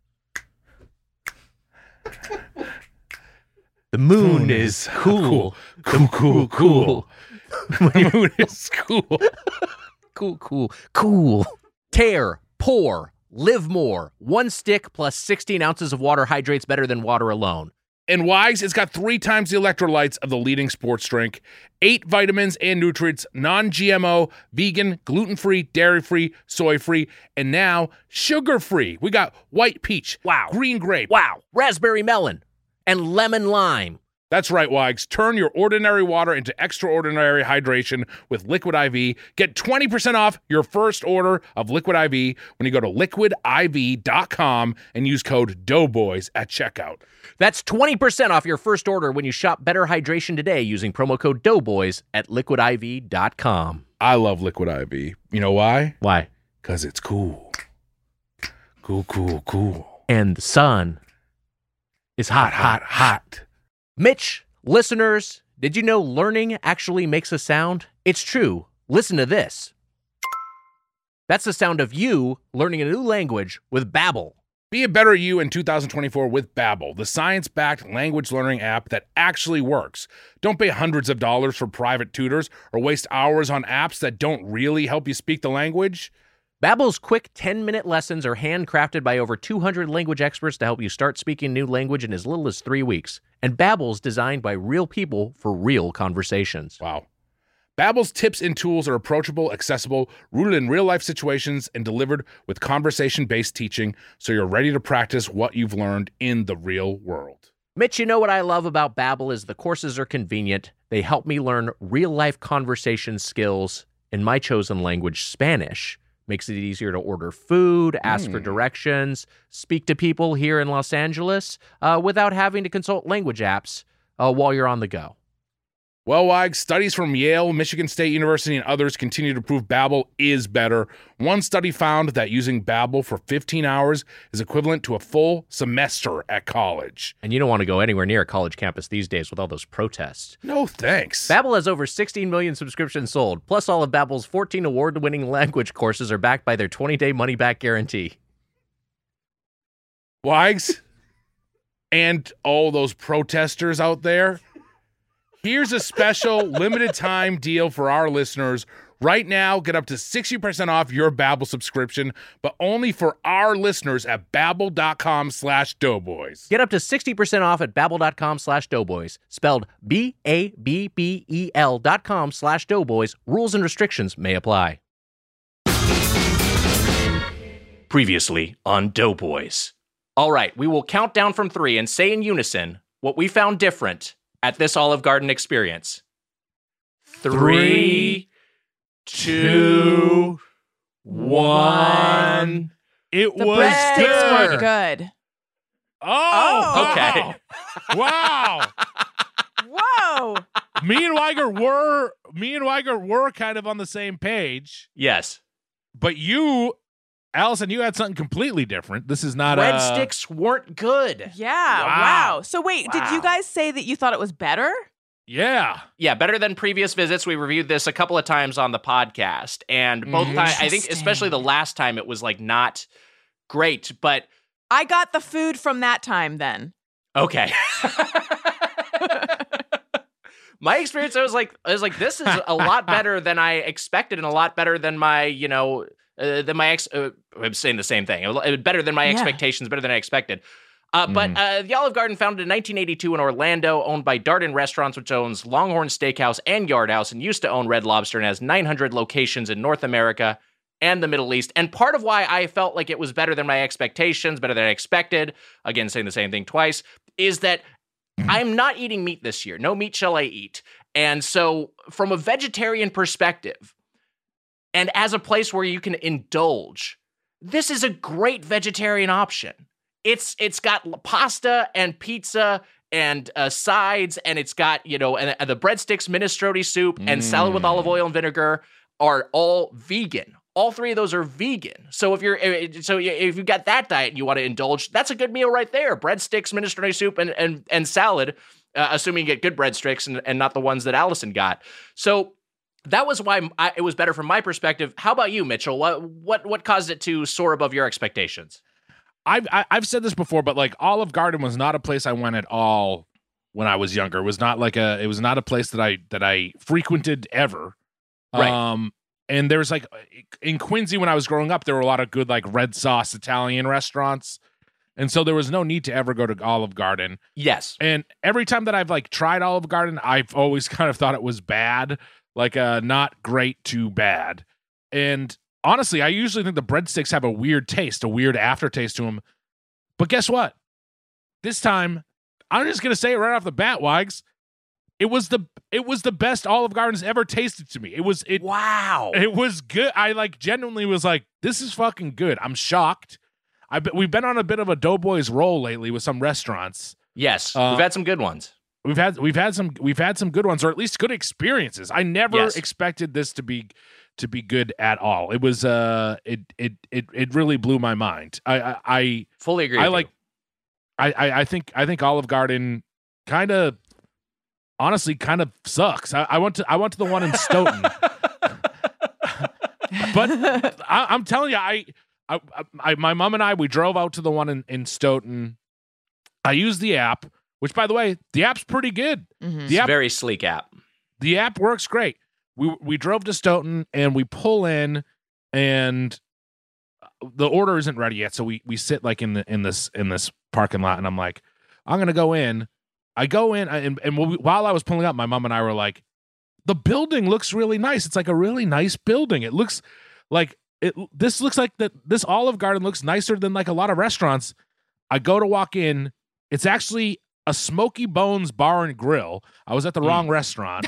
The moon is cool. Cool, cool, cool. The moon is cool. Cool, cool, cool. Tear, pour, live more. One stick plus sixteen ounces of water hydrates better than water alone. And Wags, it's got three times the electrolytes of the leading sports drink, eight vitamins and nutrients, non-G M O, vegan, gluten-free, dairy-free, soy-free, and now sugar-free. We got white peach, Wow. green grape. Wow. Raspberry melon and lemon lime. That's right, Wags. Turn your ordinary water into extraordinary hydration with Liquid I V. Get twenty percent off your first order of Liquid I V when you go to liquid I V dot com and use code Doughboys at checkout. That's twenty percent off your first order when you shop Better Hydration today using promo code Doughboys at liquid I V dot com. I love Liquid I V. You know why? Why? Because it's cool. Cool, cool, cool. And the sun is hot, hot, hot. Mitch, listeners, did you know learning actually makes a sound? It's true. Listen to this. That's the sound of you learning a new language with Babbel. Be a better you in two thousand twenty-four with Babbel, the science-backed language learning app that actually works. Don't pay hundreds of dollars for private tutors or waste hours on apps that don't really help you speak the language. Babbel's quick ten-minute lessons are handcrafted by over two hundred language experts to help you start speaking a new language in as little as three weeks. And Babbel's designed by real people for real conversations. Wow. Babbel's tips and tools are approachable, accessible, rooted in real-life situations, and delivered with conversation-based teaching so you're ready to practice what you've learned in the real world. Mitch, you know what I love about Babbel is the courses are convenient. They help me learn real-life conversation skills in my chosen language, Spanish. Makes it easier to order food, ask mm. for directions, speak to people here in Los Angeles uh, without having to consult language apps uh, while you're on the go. Well, Wags, studies from Yale, Michigan State University, and others continue to prove Babbel is better. One study found that using Babbel for fifteen hours is equivalent to a full semester at college. And you don't want to go anywhere near a college campus these days with all those protests. No thanks. Babbel has over sixteen million subscriptions sold. Plus, all of Babbel's fourteen award-winning language courses are backed by their twenty-day money-back guarantee. Wags, and all those protesters out there, here's a special limited time deal for our listeners. Right now, get up to sixty percent off your Babbel subscription, but only for our listeners at babbel.com slash doughboys. Get up to sixty percent off at babbel.com slash doughboys. Spelled B A B B E L dot com slash doughboys. Rules and restrictions may apply. Previously on Doughboys. All right, we will count down from three and say in unison what we found different at this Olive Garden experience. Three, two, one. It The was breadsticks were good. good. Oh, Okay. Wow. Whoa. me and Weiger were me and Weiger were kind of on the same page, Yes. but you Allison, you had something completely different. This is not breadsticks uh... weren't good. Yeah. Wow. Wow. So wait, Wow. did you guys say that you thought it was better? Yeah. Yeah, better than previous visits. We reviewed this a couple of times on the podcast, and both Mhm. times, I think especially the last time, it was like not great, but I got the food from that time then. okay. My experience, I was like, I was like, this is a lot better than I expected, and a lot better than my, you know, uh, than my ex. Uh, I'm saying the same thing. Better than my Yeah. expectations. Better than I expected. Uh, Mhm. But uh, the Olive Garden, founded in nineteen eighty-two in Orlando, owned by Darden Restaurants, which owns Longhorn Steakhouse and Yard House, and used to own Red Lobster, and has nine hundred locations in North America and the Middle East. And part of why I felt like it was better than my expectations, better than I expected, again, saying the same thing twice, is that I'm not eating meat this year. No meat shall I eat. And so from a vegetarian perspective, and as a place where you can indulge, this is a great vegetarian option. It's It's got pasta and pizza and uh, sides, and it's got, you know, and, and the breadsticks, minestrone soup, and Mm. salad with olive oil and vinegar are all vegan. All three of those are vegan. So if you're so if you've got that diet and you want to indulge, that's a good meal right there. Breadsticks, minestrone soup, and and and salad, uh, assuming you get good breadsticks and, and not the ones that Allison got. So that was why I, it was better from my perspective. How about you, Mitchell? What what what caused it to soar above your expectations? I've I- I've said this before, but like Olive Garden was not a place I went at all when I was younger. It was not like a it was not a place that I that I frequented ever. Right. Um, and there's like in Quincy when I was growing up, there were a lot of good like red sauce Italian restaurants, and so there was no need to ever go to Olive Garden. Yes. And every time that I've like tried Olive Garden, I've always kind of thought it was bad, like uh, not great to bad. And honestly, I usually think the breadsticks have a weird taste, a weird aftertaste to them. But guess what? This time, I'm just gonna say it right off the bat, Wags. It was the it was the best Olive Garden's ever tasted to me. It was it. Wow. It was good. I like genuinely was like, this is fucking good. I'm shocked. I we've been on a bit of a Doughboys roll lately with some restaurants. Yes, Uh, we've had some good ones. We've had we've had some we've had some good ones, or at least good experiences. I never Yes. expected this to be to be good at all. It was uh it it it it really blew my mind. I I I, Fully agree. I with like I, I I think I think Olive Garden kind of honestly kind of sucks. I, I went to I went to the one in Stoughton. But I, I'm telling you, I, I, I, my mom and I, we drove out to the one in, in Stoughton. I used the app, which, by the way, the app's pretty good. Mhm. you. The app, Very sleek app. the app works great. We we drove to Stoughton and we pull in, and the order isn't ready yet. So we we sit like in the in this in this parking lot, and I'm like, I'm gonna go in. I go in, and and while I was pulling up, my mom and I were like, the building looks really nice. It's like a really nice building. It looks like it. This looks like that. This Olive Garden looks nicer than like a lot of restaurants. I go to walk in. It's actually a Smoky Bones Bar and Grill. I was at the Mm. wrong restaurant.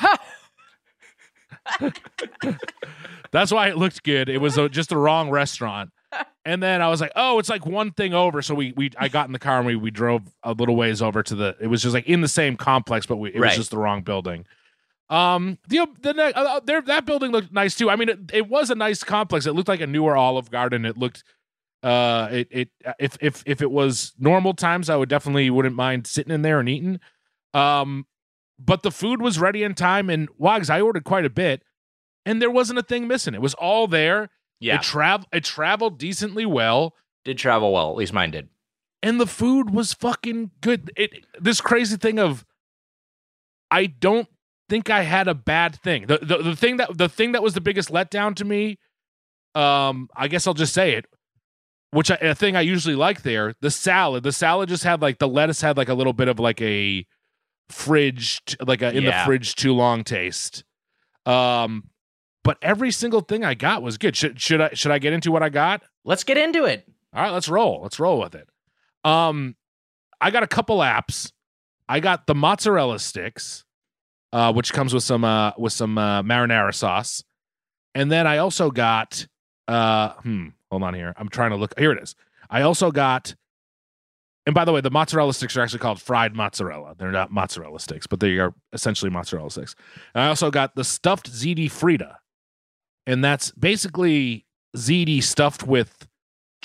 That's why it looked good. It was a, just the wrong restaurant. And then I was like, oh, it's like one thing over. So we we I got in the car and we we drove a little ways over to the. It was just like in the same complex, but we, it Right. was just the wrong building. Um, the the ne- uh, there that building looked nice too. I mean, it, it was a nice complex. It looked like a newer Olive Garden. It looked, uh, it it if if if it was normal times, I would definitely wouldn't mind sitting in there and eating. Um, but the food was ready in time, and Wags, I ordered quite a bit, and there wasn't a thing missing. It was all there. Yeah. It travel it traveled decently well. Did travel well. At least mine did. And the food was fucking good. It this crazy thing of I don't think I had a bad thing. The, the the thing that the thing that was the biggest letdown to me, um, I guess I'll just say it, which I, a thing I usually like there, the salad. The salad just had like the lettuce had like a little bit of like a fridge, like a in Yeah. the fridge too long taste. Um, but every single thing I got was good. Should should I should I get into what I got? Let's get into it. All right, let's roll. Let's roll with it. Um, I got a couple apps. I got the mozzarella sticks, uh, which comes with some uh, with some uh, marinara sauce, and then I also got. Uh, hmm. Hold on here. I'm trying to look. Here it is. I also got. And by the way, the mozzarella sticks are actually called fried mozzarella. They're not mozzarella sticks, but they are essentially mozzarella sticks. And I also got the stuffed ziti Frita, and that's basically ziti stuffed with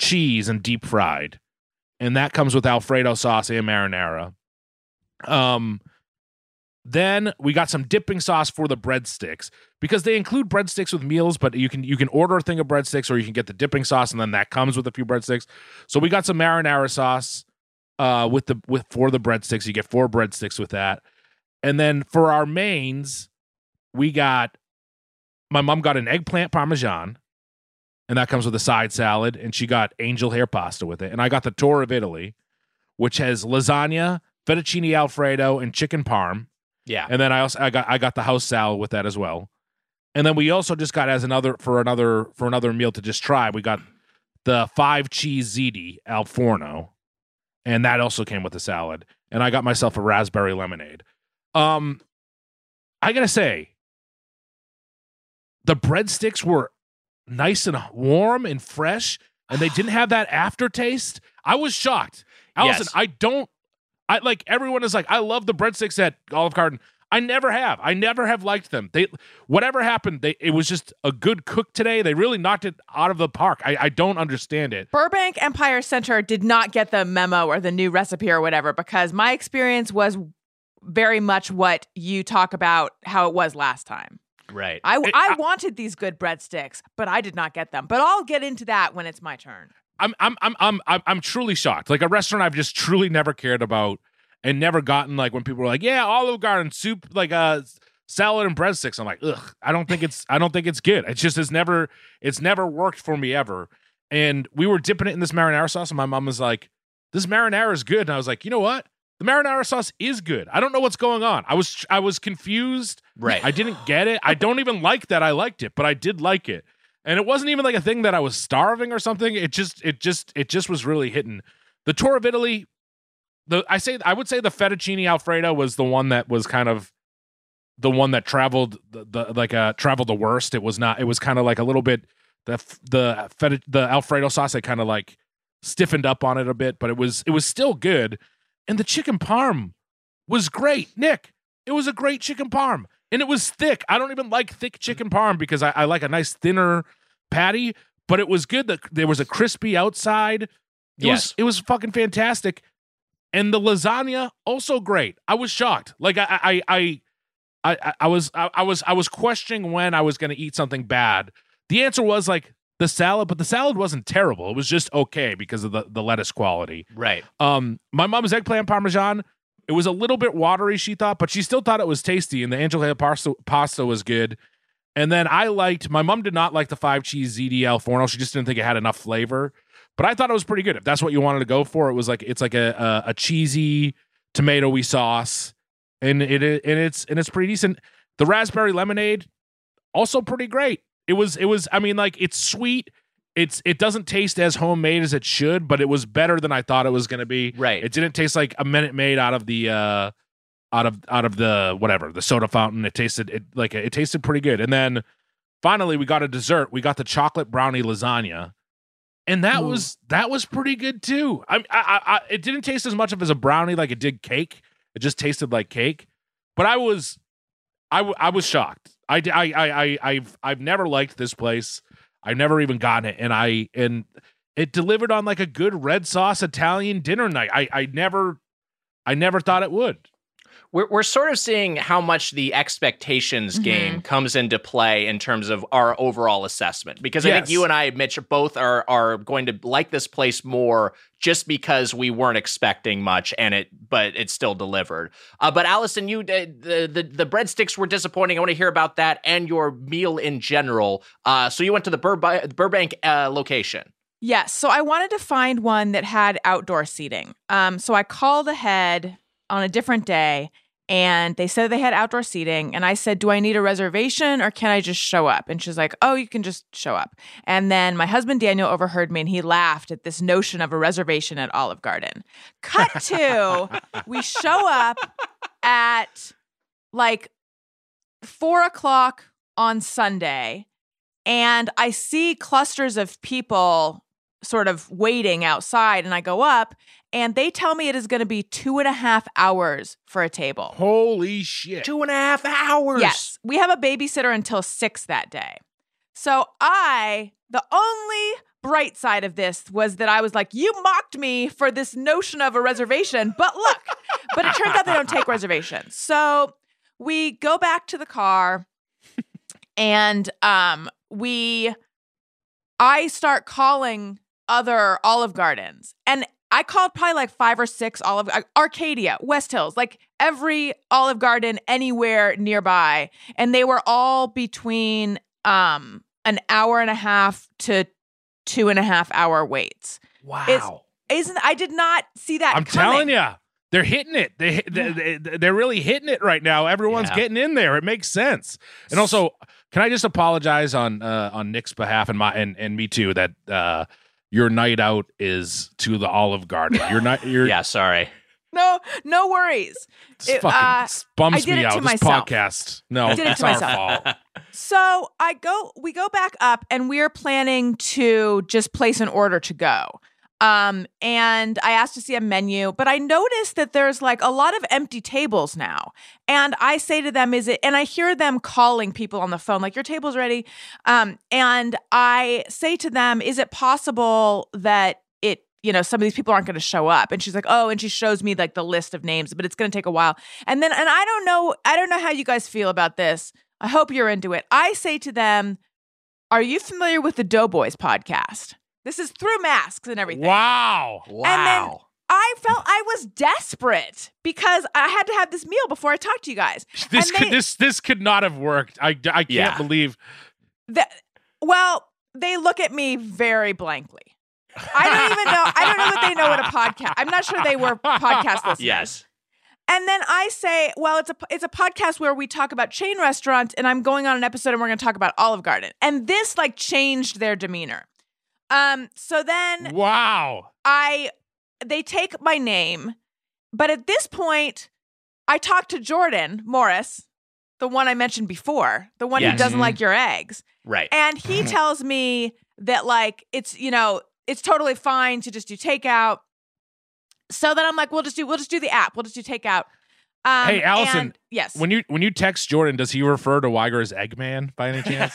cheese and deep fried. And that comes with Alfredo sauce and marinara. Um, then we got some dipping sauce for the breadsticks because they include breadsticks with meals, but you can you can order a thing of breadsticks or you can get the dipping sauce and then that comes with a few breadsticks. So we got some marinara sauce uh, with the with for the breadsticks. You get four breadsticks with that. And then for our mains, we got my mom got an eggplant parmesan, and that comes with a side salad, and she got angel hair pasta with it. And I got the tour of Italy, which has lasagna, fettuccine alfredo, and chicken parm. Yeah. And then I also I got I got the house salad with that as well. And then we also just got as another for another for another meal to just try. We got the five cheese ziti al forno, and that also came with the salad. And I got myself a raspberry lemonade. Um, I gotta say, the breadsticks were nice and warm and fresh, and they didn't have that aftertaste. I was shocked, Allison. Yes. I don't. I like everyone is like, I love the breadsticks at Olive Garden. I never have. I never have liked them. They, whatever happened, they it was just a good cook today. They really knocked it out of the park. I, I don't understand it. Burbank Empire Center did not get the memo or the new recipe or whatever because my experience was very much what you talk about how it was last time. Right. I, It- I I- wanted these good breadsticks, but I did not get them. But I'll get into that when it's my turn. I'm I'm I'm I'm I'm I'm truly shocked. Like a restaurant I've just truly never cared about and never gotten like when people were like, yeah, Olive Garden soup, like uh salad and breadsticks. I'm like, ugh, I don't think it's I don't think it's good. It's just it's never it's never worked for me ever. And we were dipping it in this marinara sauce, and my mom was like, this marinara is good. And I was like, you know what? The marinara sauce is good. I don't know what's going on. I was I was confused. Right. I didn't get it. I don't even like that I liked it, but I did like it. And it wasn't even like a thing that I was starving or something. It just, it just, it just was really hitting. The tour of Italy, the I say, I would say the fettuccine alfredo was the one that was kind of the one that traveled the, the like uh traveled the worst. It was not. It was kind of like a little bit the the feta, the Alfredo sauce. I kind of like stiffened up on it a bit, but it was it was still good. And the chicken parm was great, Nick. It was a great chicken parm. And it was thick. I don't even like thick chicken parm because I, I like a nice thinner patty, but it was good that there was a crispy outside. It Yes. was it was fucking fantastic. And the lasagna also great. I was shocked. Like I I I I, I was I, I was I was questioning when I was gonna eat something bad. The answer was like the salad, but the salad wasn't terrible. It was just okay because of the, the lettuce quality. Right. Um my mom's eggplant parmesan, it was a little bit watery, she thought, but she still thought it was tasty, and the angel hair pasta, pasta was good. And then I liked, my mom did not like the five cheese ziti al forno. She just didn't think it had enough flavor, but I thought it was pretty good. If that's what you wanted to go for, it was like, it's like a, a, a cheesy tomatoey sauce, and it and it's, and it's pretty decent. The raspberry lemonade, also pretty great. It was, it was, I mean, like, it's sweet. It's it doesn't taste as homemade as it should, but it was better than I thought it was going to be. Right. It didn't taste like a Minute Maid out of the uh, out of out of the whatever the soda fountain. It tasted it like it tasted pretty good. And then finally, we got a dessert. We got the chocolate brownie lasagna, and that Ooh. was that was pretty good too. I, I I it didn't taste as much of as a brownie like it did cake. It just tasted like cake. But I was I, w- I was shocked. I I I I I've I've never liked this place. I've never even gotten it, and I and it delivered on like a good red sauce Italian dinner night. I I never I never thought it would. We're we're sort of seeing how much the expectations Mhm. game comes into play in terms of our overall assessment. Because I Yes. think you and I, Mitch, both are are going to like this place more just because we weren't expecting much, and it but it still delivered. Uh, but Allison, you uh, the, the the breadsticks were disappointing. I want to hear about that and your meal in general. Uh, so you went to the Burbank, Burbank uh, location. Yes. So I wanted to find one that had outdoor seating. Um, so I called ahead on a different day, and they said they had outdoor seating. And I said, do I need a reservation or can I just show up? And she's like, oh, you can just show up. And then my husband, Daniel, overheard me, and he laughed at this notion of a reservation at Olive Garden. Cut to, we show up at like four o'clock on Sunday, and I see clusters of people sort of waiting outside, and I go up, and they tell me it is going to be two and a half hours for a table. Holy shit! Two and a half hours. Yes, we have a babysitter until six that day. So I, the only bright side of this was that I was like, you mocked me for this notion of a reservation, but look, but it turns out they don't take reservations. So we go back to the car and um, we, I start calling other Olive Gardens, and I called probably like five or six Olive, Arcadia, West Hills, like every Olive Garden anywhere nearby. And they were all between um, an hour and a half to two and a half hour waits. Wow. It's, isn't, I did not see that I'm coming. telling you, they're hitting it. They, they, they, they're really hitting it right now. Everyone's Yeah. getting in there. It makes sense. And also, can I just apologize on uh, on Nick's behalf and my and, and me too that uh, your night out is to the Olive Garden. You're not. You're Yeah, sorry. No, no worries. It's It, fucking uh, bums I did me it out. to This myself. podcast. No, I did it it's to our myself. fault. So I go, we go back up, and we're planning to just place an order to go. Um, and I asked to see a menu, but I noticed that there's like a lot of empty tables now. And I say to them, is it, and I hear them calling people on the phone, like, your table's ready. Um, and I say to them, is it possible that it, you know, some of these people aren't going to show up? And she's like, oh, and she shows me like the list of names, but it's going to take a while. And then, and I don't know, I don't know how you guys feel about this. I hope you're into it. I say to them, are you familiar with the Doughboys podcast? This is through masks and everything. Wow. And then I felt I was desperate because I had to have this meal before I talked to you guys. This And could they- this this could not have worked. I, I can't Yeah. believe. The, well, they look at me very blankly. I don't even know. I don't know what they know what a podcast. I'm not sure they were podcast listeners. Yes. And then I say, well, it's a it's a podcast where we talk about chain restaurants, and I'm going on an episode and we're going to talk about Olive Garden. And this like changed their demeanor. Um, so then Wow. I they take my name, but at this point, I talk to Jordan Morris, the one I mentioned before, the one Yes. who doesn't Mhm. like your eggs. Right. And he tells me that like it's, you know, it's totally fine to just do takeout. So then I'm like, we'll just do we'll just do the app. We'll just do takeout. Um, Hey, Allison, and- yes. When you when you text Jordan, does he refer to Weiger as Eggman by any chance?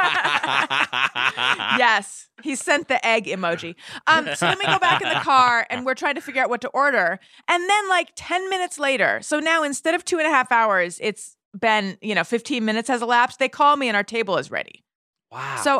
Yes, he sent the egg emoji. Um, so then we go back in the car and we're trying to figure out what to order. And then like ten minutes later, so now instead of two and a half hours, it's been, you know, fifteen minutes has elapsed. They call me and our table is ready. Wow. So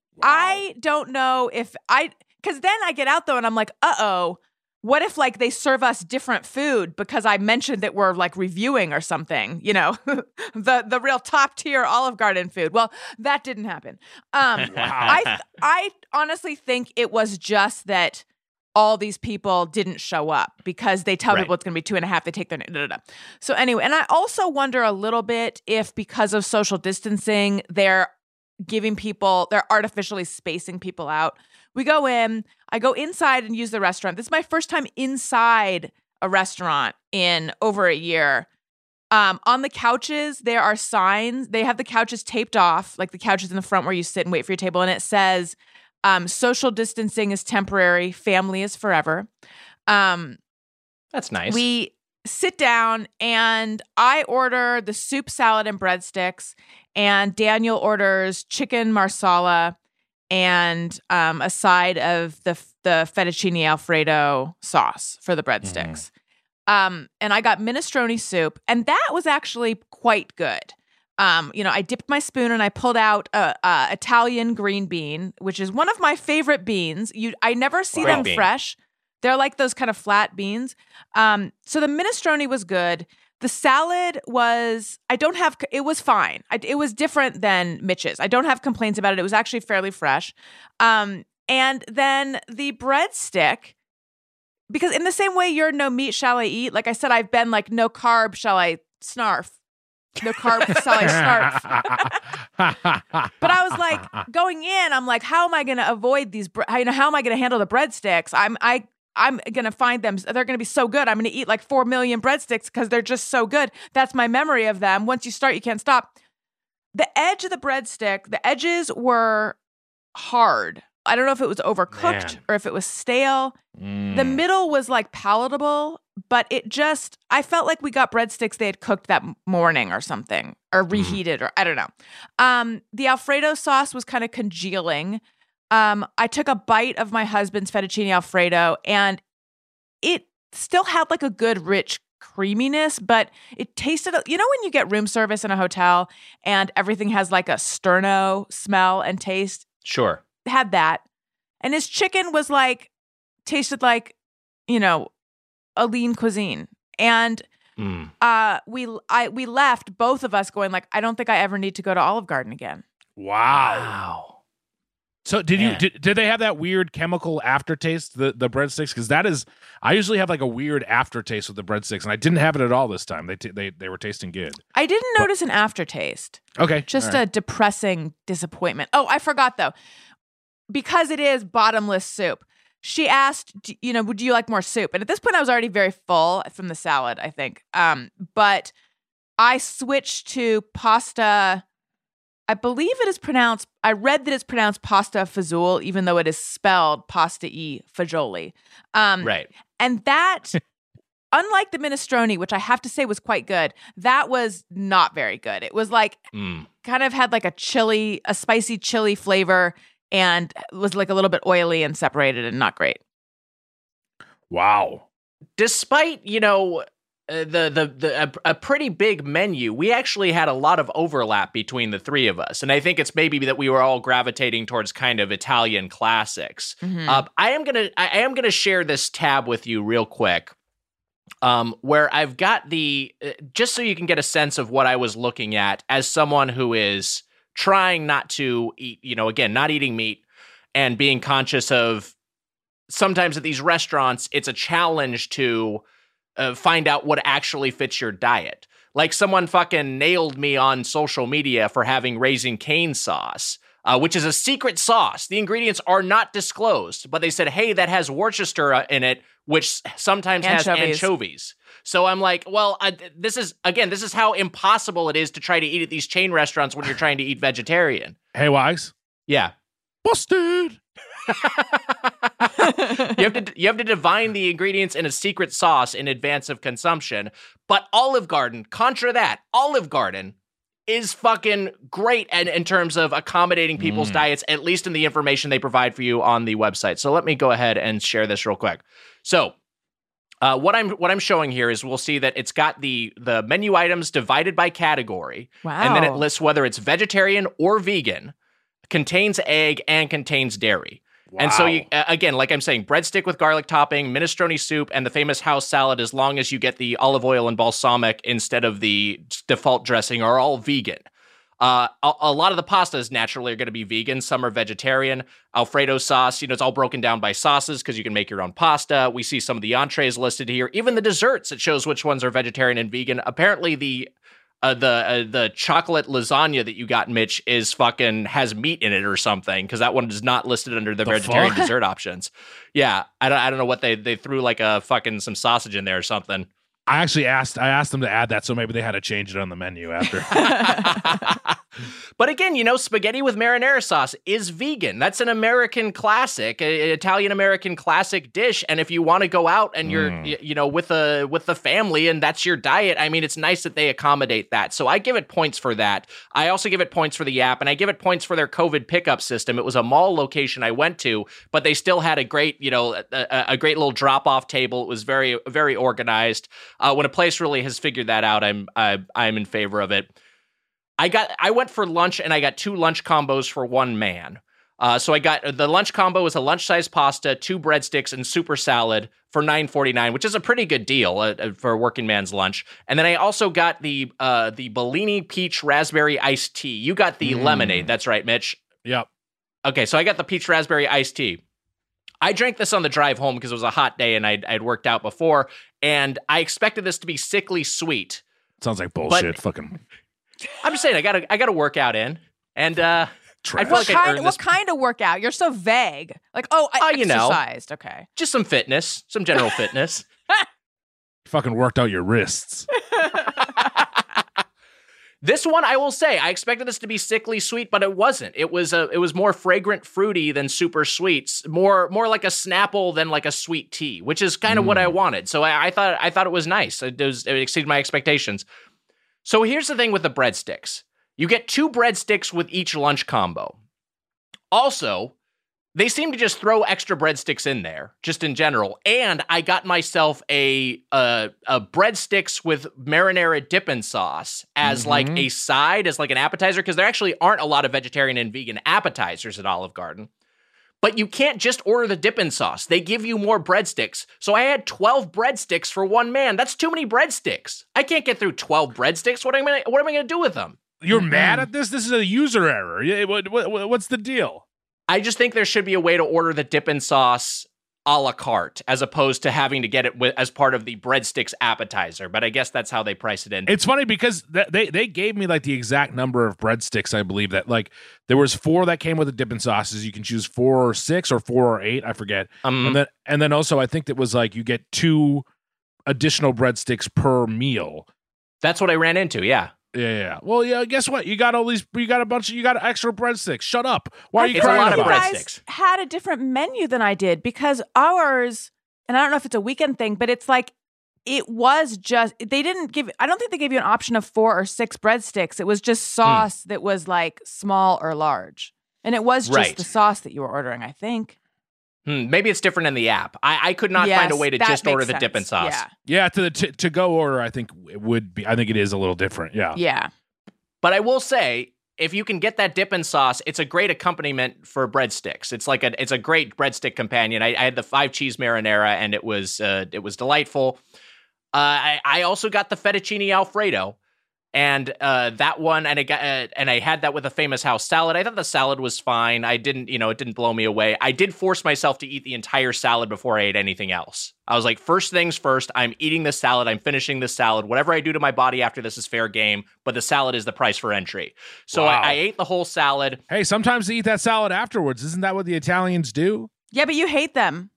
I don't know if I, because then I get out though and I'm like, uh-oh, what if like they serve us different food because I mentioned that we're like reviewing or something, you know, the the real top tier Olive Garden food. Well, that didn't happen. Um, I I honestly think it was just that all these people didn't show up because they tell Right. people it's going to be two and a half. They take their da, da, da. So anyway, and I also wonder a little bit if because of social distancing, they're giving people, they're artificially spacing people out. We go in, I go inside and use the restaurant. This is my first time inside a restaurant in over a year. Um, on the couches, there are signs. They have the couches taped off, like the couches in the front where you sit and wait for your table. And it says, um, social distancing is temporary, family is forever. Um, That's nice. we sit down and I order the soup, salad, and breadsticks. And Daniel orders chicken marsala and um, a side of the the fettuccine Alfredo sauce for the breadsticks. Um, and I got minestrone soup, and that was actually quite good. Um, you know, I dipped my spoon and I pulled out a, a Italian green bean, which is one of my favorite beans. You, I never see Great them bean. fresh. They're like those kind of flat beans. Um, so the minestrone was good. The salad was, I don't have, it was fine. I, it was different than Mitch's. I don't have complaints about it. It was actually fairly fresh. Um, and then the breadstick, because in the same way you're no meat shall I eat, like I said, I've been like no carb shall I snarf. No carb shall I snarf. But I was like going in, I'm like, how am I going to avoid these? Bre- how, you know, how am I going to handle the breadsticks? I'm I I'm going to find them. They're going to be so good. I'm going to eat like four million breadsticks because they're just so good. That's my memory of them. Once you start, you can't stop. The edge of the breadstick, the edges were hard. I don't know if it was overcooked Man. or if it was stale. Mm. The middle was like palatable, but it just, I felt like we got breadsticks they had cooked that morning or something, or reheated, or I don't know. Um, the Alfredo sauce was kind of congealing. Um, I took a bite of my husband's fettuccine Alfredo, and it still had like a good rich creaminess, but it tasted, you know, when you get room service in a hotel and everything has like a sterno smell and taste? Sure. It had that. And his chicken was like, tasted like, you know, a lean cuisine. And Mm. uh, we I we left, both of us going like, I don't think I ever need to go to Olive Garden again. Wow. Wow. So did Man. you did, did they have that weird chemical aftertaste, the the breadsticks? Because that is, I usually have like a weird aftertaste with the breadsticks, and I didn't have it at all this time. They t- they they were tasting good. I didn't notice an aftertaste. Okay, Just all right. a depressing disappointment. Oh, I forgot though. Because it is bottomless soup, she asked, d- you know, would you like more soup? And at this point, I was already very full from the salad, I think. Um, but I switched to pasta. I believe it is pronounced, I read that it's pronounced pasta fazool, even though it is spelled pasta-y fagioli. Um, Right. And that, unlike the minestrone, which I have to say was quite good, that was not very good. It was like, Mm. kind of had like a chili, a spicy chili flavor, and was like a little bit oily and separated and not great. Wow. Despite, you know, uh, the the the a, a pretty big menu, we actually had a lot of overlap between the three of us, and I think it's maybe that we were all gravitating towards kind of Italian classics. Mhm. Uh, I am gonna I am gonna share this tab with you real quick, um, where I've got the uh, just so you can get a sense of what I was looking at as someone who is trying not to eat, you know, again, not eating meat and being conscious of sometimes at these restaurants, it's a challenge to uh, find out what actually fits your diet. Like someone fucking nailed me on social media for having Raising Cane sauce, uh, which is a secret sauce. The ingredients are not disclosed, but they said, hey, that has Worcester uh, in it, which sometimes has Anchovies. anchovies. So I'm like, well, uh, this is, again, this is how impossible it is to try to eat at these chain restaurants when you're trying to eat vegetarian. Hey, Wags. Yeah. Busted. you have to you have to divine the ingredients in a secret sauce in advance of consumption. But Olive Garden, contra that, Olive Garden is fucking great in, in terms of accommodating people's Mm. diets, at least in the information they provide for you on the website. So let me go ahead and share this real quick. So uh, what I'm what I'm showing here is we'll see that it's got the the menu items divided by category, Wow. and then it lists whether it's vegetarian or vegan, contains egg, and contains dairy. And so, you, uh, again, like I'm saying, breadstick with garlic topping, minestrone soup, and the famous house salad, as long as you get the olive oil and balsamic instead of the default dressing, are all vegan. Uh, a, a lot of the pastas naturally are going to be vegan. Some are vegetarian. Alfredo sauce, you know, it's all broken down by sauces because you can make your own pasta. We see some of the entrees listed here. Even the desserts, it shows which ones are vegetarian and vegan. Apparently, the Uh, the uh, the chocolate lasagna that you got, Mitch, is fucking has meat in it or something, because that one is not listed under the, The vegetarian fuck? dessert options. Yeah, I don't I don't know what they they threw like a fucking some sausage in there or something. I actually asked I asked them to add that, so maybe they had to change it on the menu after. But again, you know, spaghetti with marinara sauce is vegan. That's an American classic, an Italian-American classic dish. And if you want to go out and you're, Mm. y- you know, with a with the family and that's your diet, I mean, it's nice that they accommodate that. So I give it points for that. I also give it points for the app, and I give it points for their COVID pickup system. It was a mall location I went to, but they still had a great, you know, a, a, a great little drop-off table. It was very, very organized. Uh, when a place really has figured that out, I'm I, I'm in favor of it. I got I went for lunch and I got two lunch combos for one man. Uh, so I got the lunch combo was a lunch size pasta, two breadsticks, and super salad for nine forty-nine, which is a pretty good deal uh, for a working man's lunch. And then I also got the uh, the Bellini peach raspberry iced tea. You got the Mm. lemonade, that's right, Mitch. Yep. Okay, so I got the peach raspberry iced tea. I drank this on the drive home because it was a hot day and I'd, I'd worked out before, and I expected this to be sickly sweet. Sounds like bullshit. Fucking I'm just saying, I got a I got a workout in, and uh, trash. feel What like I kind? earned What this- kind of workout? You're so vague. Like, oh, I Oh, you know. exercised. Okay. just some fitness, some general fitness. Fucking worked out your wrists. This one, I will say, I expected this to be sickly sweet, but it wasn't. It was a, it was more fragrant, fruity than super sweet. More, more like a Snapple than like a sweet tea, which is kind of what I Mm. wanted. So I, I thought, I thought it was nice. It, was, it exceeded my expectations. So here's the thing with the breadsticks: you get two breadsticks with each lunch combo. Also, They seem to just throw extra breadsticks in there, just in general. And I got myself a a, a breadsticks with marinara dipping sauce as Mm-hmm. like a side, as like an appetizer, because there actually aren't a lot of vegetarian and vegan appetizers at Olive Garden. But you can't just order the dipping sauce. They give you more breadsticks. So I had twelve breadsticks for one man. That's too many breadsticks. I can't get through twelve breadsticks. What am I, what am I going to do with them? You're Mm-mm. mad at this? This is a user error. Yeah, what, what, what's the deal? I just think there should be a way to order the dipping sauce a la carte, as opposed to having to get it with, as part of the breadsticks appetizer. But I guess that's how they price it in. It's funny because th- they they gave me like the exact number of breadsticks. I believe that like there was four that came with the dipping sauces. You can choose four or six or four or eight. I forget. Um, And then and then also I think it was like you get two additional breadsticks per meal. that's what I ran into. Yeah. Yeah, yeah, yeah. Well, yeah. Guess what? You got all these. You got a bunch of. You got extra breadsticks. Shut up. Why are I you It's a crying lot of about it? you guys breadsticks. had a different menu than I did because ours, and I don't know if it's a weekend thing, but it's like it was just they didn't give. I don't think they gave you an option of four or six breadsticks. It was just sauce that was like small or large, and it was just Right. the sauce that you were ordering. I think. Hmm, maybe it's different in the app. I, I could not Yes, find a way to that just order makes the sense. dipping sauce. Yeah. Yeah, to the t- to go order, I think it would be. I think it is a little different. Yeah. Yeah. But I will say, if you can get that dipping sauce, it's a great accompaniment for breadsticks. It's like a it's a great breadstick companion. I, I had the five cheese marinara, and it was uh, it was delightful. Uh, I, I also got the fettuccine Alfredo, and uh, that one, and I got uh, and I had that with a Famous House salad. I thought the salad was fine. I didn't, you know, it didn't blow me away. I did force myself to eat the entire salad before I ate anything else. I was like, first things first. I'm eating this salad. I'm finishing this salad. Whatever I do to my body after this is fair game. But the salad is the price for entry. So Wow. I, I ate the whole salad. Hey, sometimes they eat that salad afterwards. Isn't that what the Italians do? Yeah, but you hate them.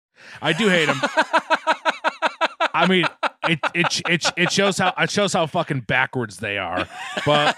I do hate them. I mean, it it it it shows how it shows how fucking backwards they are. But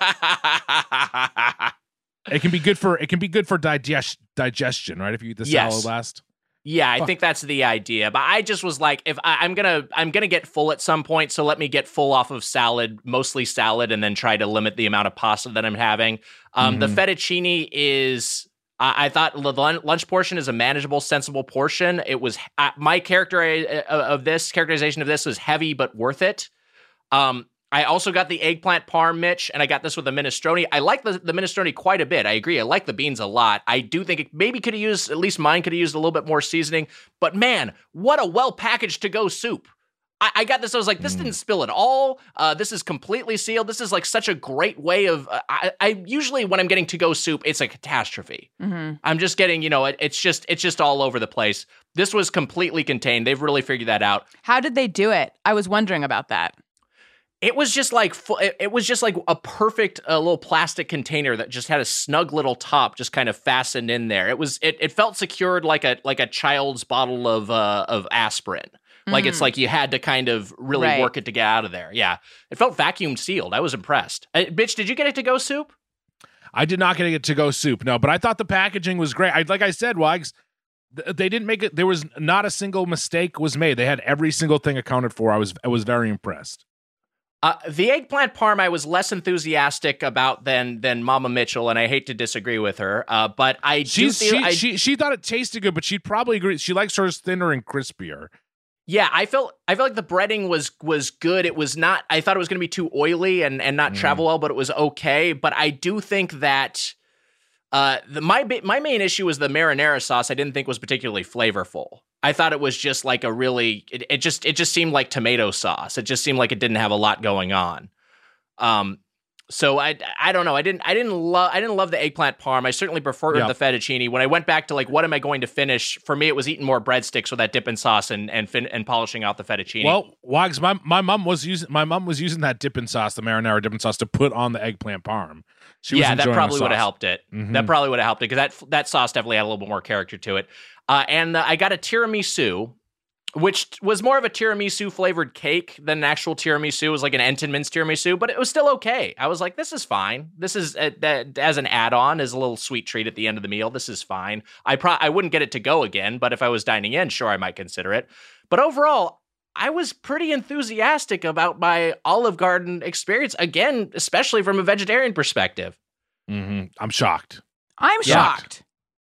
it can be good for it can be good for digest digestion, right? If you eat the Yes. salad last. Yeah, I Fuck. think that's the idea. But I just was like, if I, I'm gonna, I'm gonna get full at some point, so let me get full off of salad, mostly salad, and then try to limit the amount of pasta that I'm having. Um, The Mhm. fettuccine is, I, I thought the lun- lunch portion is a manageable, sensible portion. It was uh, my character uh, of this characterization of this was heavy but worth it. Um, I also got the eggplant parm, Mitch, and I got this with the minestrone. I like the, the minestrone quite a bit. I agree. I like the beans a lot. I do think it maybe could have used, at least mine could have used a little bit more seasoning. But man, what a well-packaged to-go soup. I, I got this. I was like, this Mm. didn't spill at all. Uh, this is completely sealed. This is like such a great way of, uh, I, I usually when I'm getting to-go soup, it's a catastrophe. Mm-hmm. I'm just getting, you know, it, it's just, it's just all over the place. This was completely contained. They've really figured that out. How did they do it? I was wondering about that. It was just like fu- it it was just like a perfect uh, little plastic container that just had a snug little top, just kind of fastened in there. It was it, it felt secured like a like a child's bottle of uh, of aspirin. Like it's Mm. like you had to kind of really Right. work it to get out of there. Yeah, it felt vacuum sealed. I was impressed. Uh, bitch, did you get it to go soup? I did not get it to go soup, no, but I thought the packaging was great. I, like I said, Wags, th- they didn't make it. There was not a single mistake was made. They had every single thing accounted for. I was I was very impressed. Uh, the eggplant parm I was less enthusiastic about than than Mama Mitchell, and I hate to disagree with her. Uh, but I do She's, feel she, I, she she thought it tasted good, but she'd probably agree. She likes hers thinner and crispier. Yeah, I felt I felt like the breading was was good. It was not. I thought it was going to be too oily and and not Mm. travel well, but it was okay. But I do think that uh, the, my bi- my main issue was the marinara sauce. I didn't think was particularly flavorful. I thought it was just like a really. It, it just it just seemed like tomato sauce. It just seemed like it didn't have a lot going on. Um. So I I don't know. I didn't I didn't love I didn't love the eggplant parm. I certainly preferred Yeah. the fettuccine. When I went back to like what am I going to finish? For me, it was eating more breadsticks with that dipping sauce and and fin- and polishing out the fettuccine. Well, Wags, my my mom was using my mom was using that dipping sauce, the marinara dipping sauce, to put on the eggplant parm. She was yeah, that enjoying the probably would have sauce. helped it. Mhm. That probably would have helped it because that that sauce definitely had a little bit more character to it. Uh, and uh, I got a tiramisu, which was more of a tiramisu flavored cake than an actual tiramisu. It was like an Entenmann's tiramisu, but it was still okay. I was like, this is fine. This is uh, that as an add-on, as a little sweet treat at the end of the meal. This is fine. I pro- I wouldn't get it to go again, but if I was dining in, sure, I might consider it. But overall, I was pretty enthusiastic about my Olive Garden experience. Again, especially from a vegetarian perspective. Mhm. I'm shocked. I'm Yeah. shocked.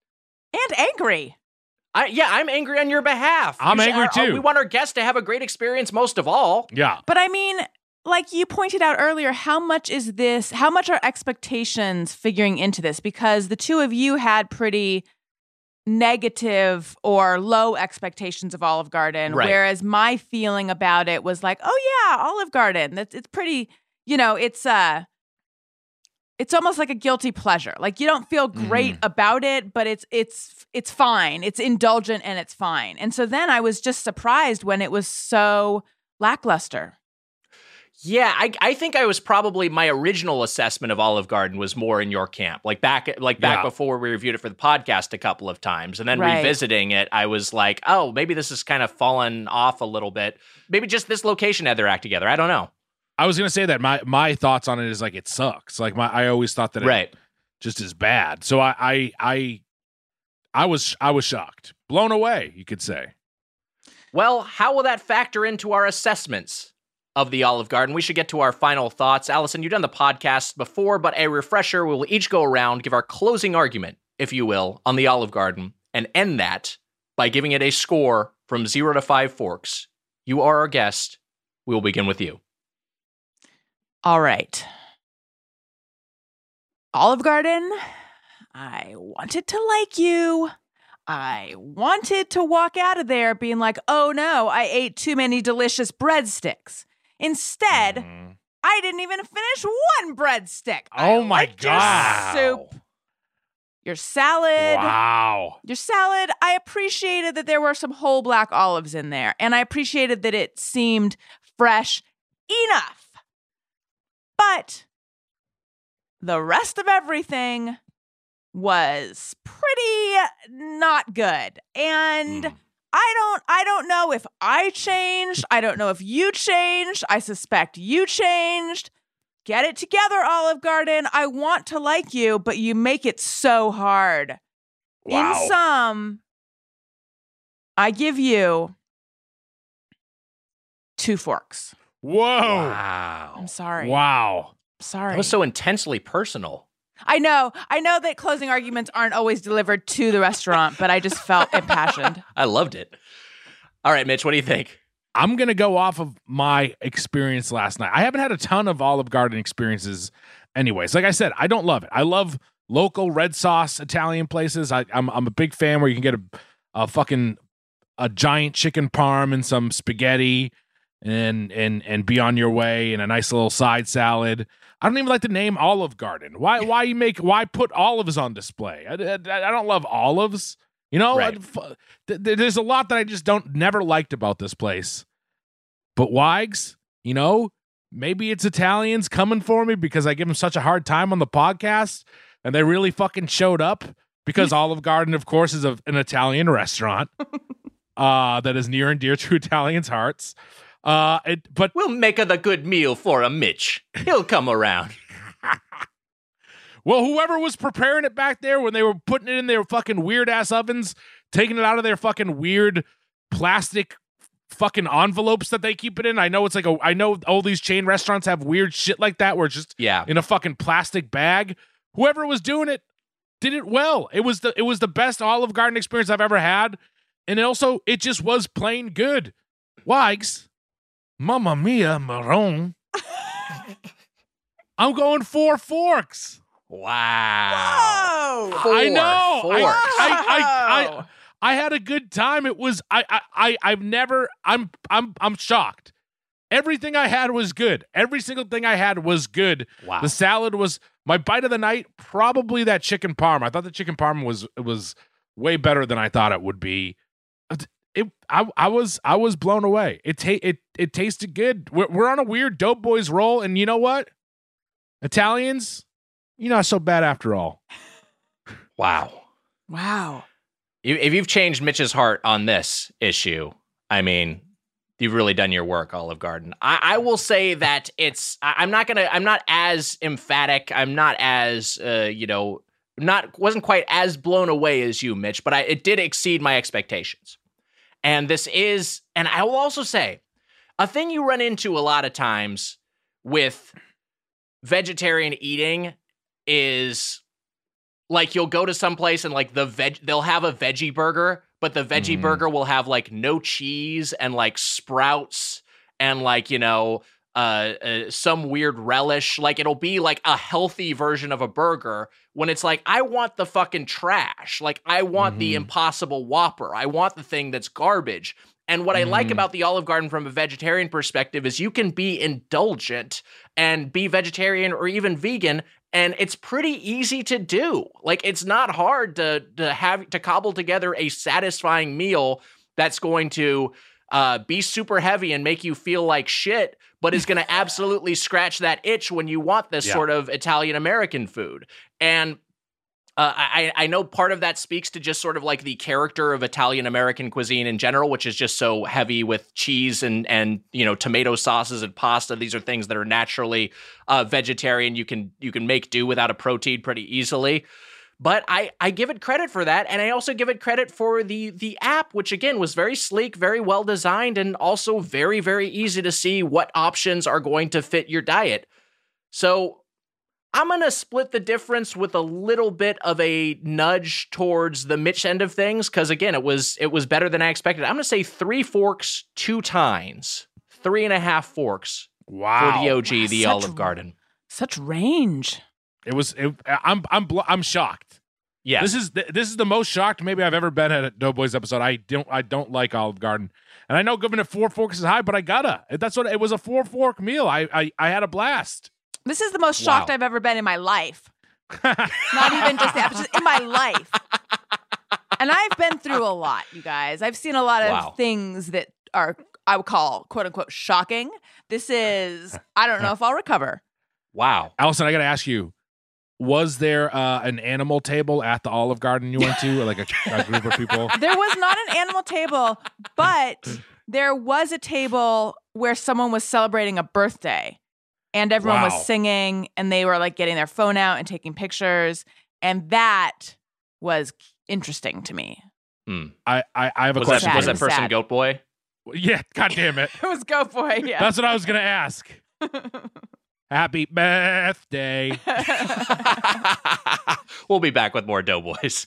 And angry. I, yeah, I'm angry on your behalf. I'm You should- angry our- our- too. We want our guests to have a great experience most of all. Yeah. But I mean, like you pointed out earlier, how much is this, how much are expectations figuring into this? Because the two of you had pretty negative or low expectations of Olive Garden, Right. whereas my feeling about it was like, oh yeah, Olive Garden. That's it's pretty, you know, it's uh it's almost like a guilty pleasure. Like you don't feel great Mm-hmm. about it, but it's it's it's fine. It's indulgent and it's fine. And so then I was just surprised when it was so lackluster. Yeah, I, I think I was probably my original assessment of Olive Garden was more in your camp. Like back like back Yeah. before we reviewed it for the podcast a couple of times. And then Right. revisiting it, I was like, oh, maybe this is kind of fallen off a little bit. Maybe just this location had their act together. I don't know. I was gonna say that my my thoughts on it is like it sucks. Like my I always thought that it Right. just is bad. So I I I I was I was shocked, blown away. You could say. Well, how will that factor into our assessments of the Olive Garden? We should get to our final thoughts. Allison, you've done the podcast before, but a refresher. We will each go around, give our closing argument, if you will, on the Olive Garden, and end that by giving it a score from zero to five forks. You are our guest. We will begin with you. All right. Olive Garden, I wanted to like you. I wanted to walk out of there being like, oh no, I ate too many delicious breadsticks. Instead, Mm. I didn't even finish one breadstick. Oh I my liked your God. soup, your salad. Wow. Your salad, I appreciated that there were some whole black olives in there, and I appreciated that it seemed fresh enough. But the rest of everything was pretty not good. And Mm. I don't I don't know if I changed. I don't know if you changed. I suspect you changed. Get it together, Olive Garden. I want to like you, but you make it so hard. Wow. In sum, I give you two forks. Whoa. Wow. I'm sorry. Wow. Sorry. That was so intensely personal. I know. I know that closing arguments aren't always delivered to the restaurant, but I just felt impassioned. I loved it. All right, Mitch, what do you think? I'm going to go off of my experience last night. I haven't had a ton of Olive Garden experiences anyways. Like I said, I don't love it. I love local red sauce Italian places. I, I'm I'm a big fan where you can get a, a fucking a giant chicken parm and some spaghetti and and and be on your way and a nice little side salad. I don't even like the name Olive Garden. Why why you make why put olives on display? I, I, I don't love olives. You know, Right. I- th- th- there's a lot that I just don't never liked about this place. But Wags, you know, maybe it's Italians coming for me because I give them such a hard time on the podcast, and they really fucking showed up because Olive Garden, of course, is a, an Italian restaurant uh, that is near and dear to Italians' hearts. Uh, it, but We'll make a the good meal for a Mitch. He'll come around. well, whoever was preparing it back there when they were putting it in their fucking weird ass ovens, taking it out of their fucking weird plastic fucking envelopes that they keep it in. I know it's like a, I know all these chain restaurants have weird shit like that where it's just Yeah. in a fucking plastic bag. Whoever was doing it did it well. It was the, it was the best Olive Garden experience I've ever had. And also it just was plain good. Wags, Mamma Mia, Marone. I'm going four forks. Wow. Whoa! Four I know. I, forks. I, I, I, I had a good time. It was I, I, I I've never. I'm, I'm, I'm shocked. Everything I had was good. Every single thing I had was good. Wow. The salad was my bite of the night. Probably that chicken parm. I thought the chicken parm was was way better than I thought it would be. It. I. I was. I was blown away. It. Ta- it. It tasted good. We're, we're on a weird dope boys roll, and you know what? Italians, you're not so bad after all. Wow. Wow. You- If you've changed Mitch's heart on this issue, I mean, you've really done your work, Olive Garden. I, I will say that it's. I, I'm not gonna. I'm not as emphatic. I'm not as. Uh, you know, not wasn't quite as blown away as you, Mitch. But I, it did exceed my expectations. And this is. And I will also say, a thing you run into a lot of times with vegetarian eating is like you'll go to some place and like the veg, they'll have a veggie burger, but the veggie Mm. burger will have like no cheese and like sprouts and like, you know, uh, uh some weird relish. Like it'll be like a healthy version of a burger when it's like, I want the fucking trash. Like I want the Mhm. Impossible Whopper. I want the thing that's garbage. And what I like Mhm. about the Olive Garden from a vegetarian perspective is you can be indulgent and be vegetarian or even vegan, and it's pretty easy to do. Like it's not hard to to have to cobble together a satisfying meal that's going to uh, be super heavy and make you feel like shit, but is going to absolutely scratch that itch when you want this Yeah. sort of Italian American food. And Uh, I, I know part of that speaks to just sort of like the character of Italian American cuisine in general, which is just so heavy with cheese and, and you know, tomato sauces and pasta. These are things that are naturally uh, vegetarian. You can you can make do without a protein pretty easily. But I, I give it credit for that. And I also give it credit for the the app, which, again, was very sleek, very well designed, and also very, very easy to see what options are going to fit your diet. So I'm going to split the difference with a little bit of a nudge towards the Mitch end of things, because, again, it was it was better than I expected. I'm going to say three forks, two tines, three and a half forks Wow. for the O G, Wow, the such Olive Garden. Such range. It was. It, I'm. I'm. bl- I'm shocked. Yeah. This is. th- This is the most shocked maybe I've ever been at a Doughboys episode. I don't. I don't like Olive Garden, and I know giving it four forks is high, but I gotta. That's what it was. A four fork meal. I. I. I had a blast. This is the most shocked Wow. I've ever been in my life. Not even just the episode, in my life. And I've been through a lot, you guys. I've seen a lot of Wow. things that are, I would call, quote unquote, shocking. This is, I don't know if I'll recover. Wow. Allison, I gotta ask you. Was there uh, an animal table at the Olive Garden you went to, like a, a group of people? There was not an animal table, but there was a table where someone was celebrating a birthday. And everyone Wow. was singing, and they were like getting their phone out and taking pictures. And that was interesting to me. Hmm. I. I, I have a Was question. that, was for that you. person Sad. Goat Boy? Yeah. God damn it. It was Go Boy, yeah. That's what I was gonna ask. Happy birthday. We'll be back with more Doughboys.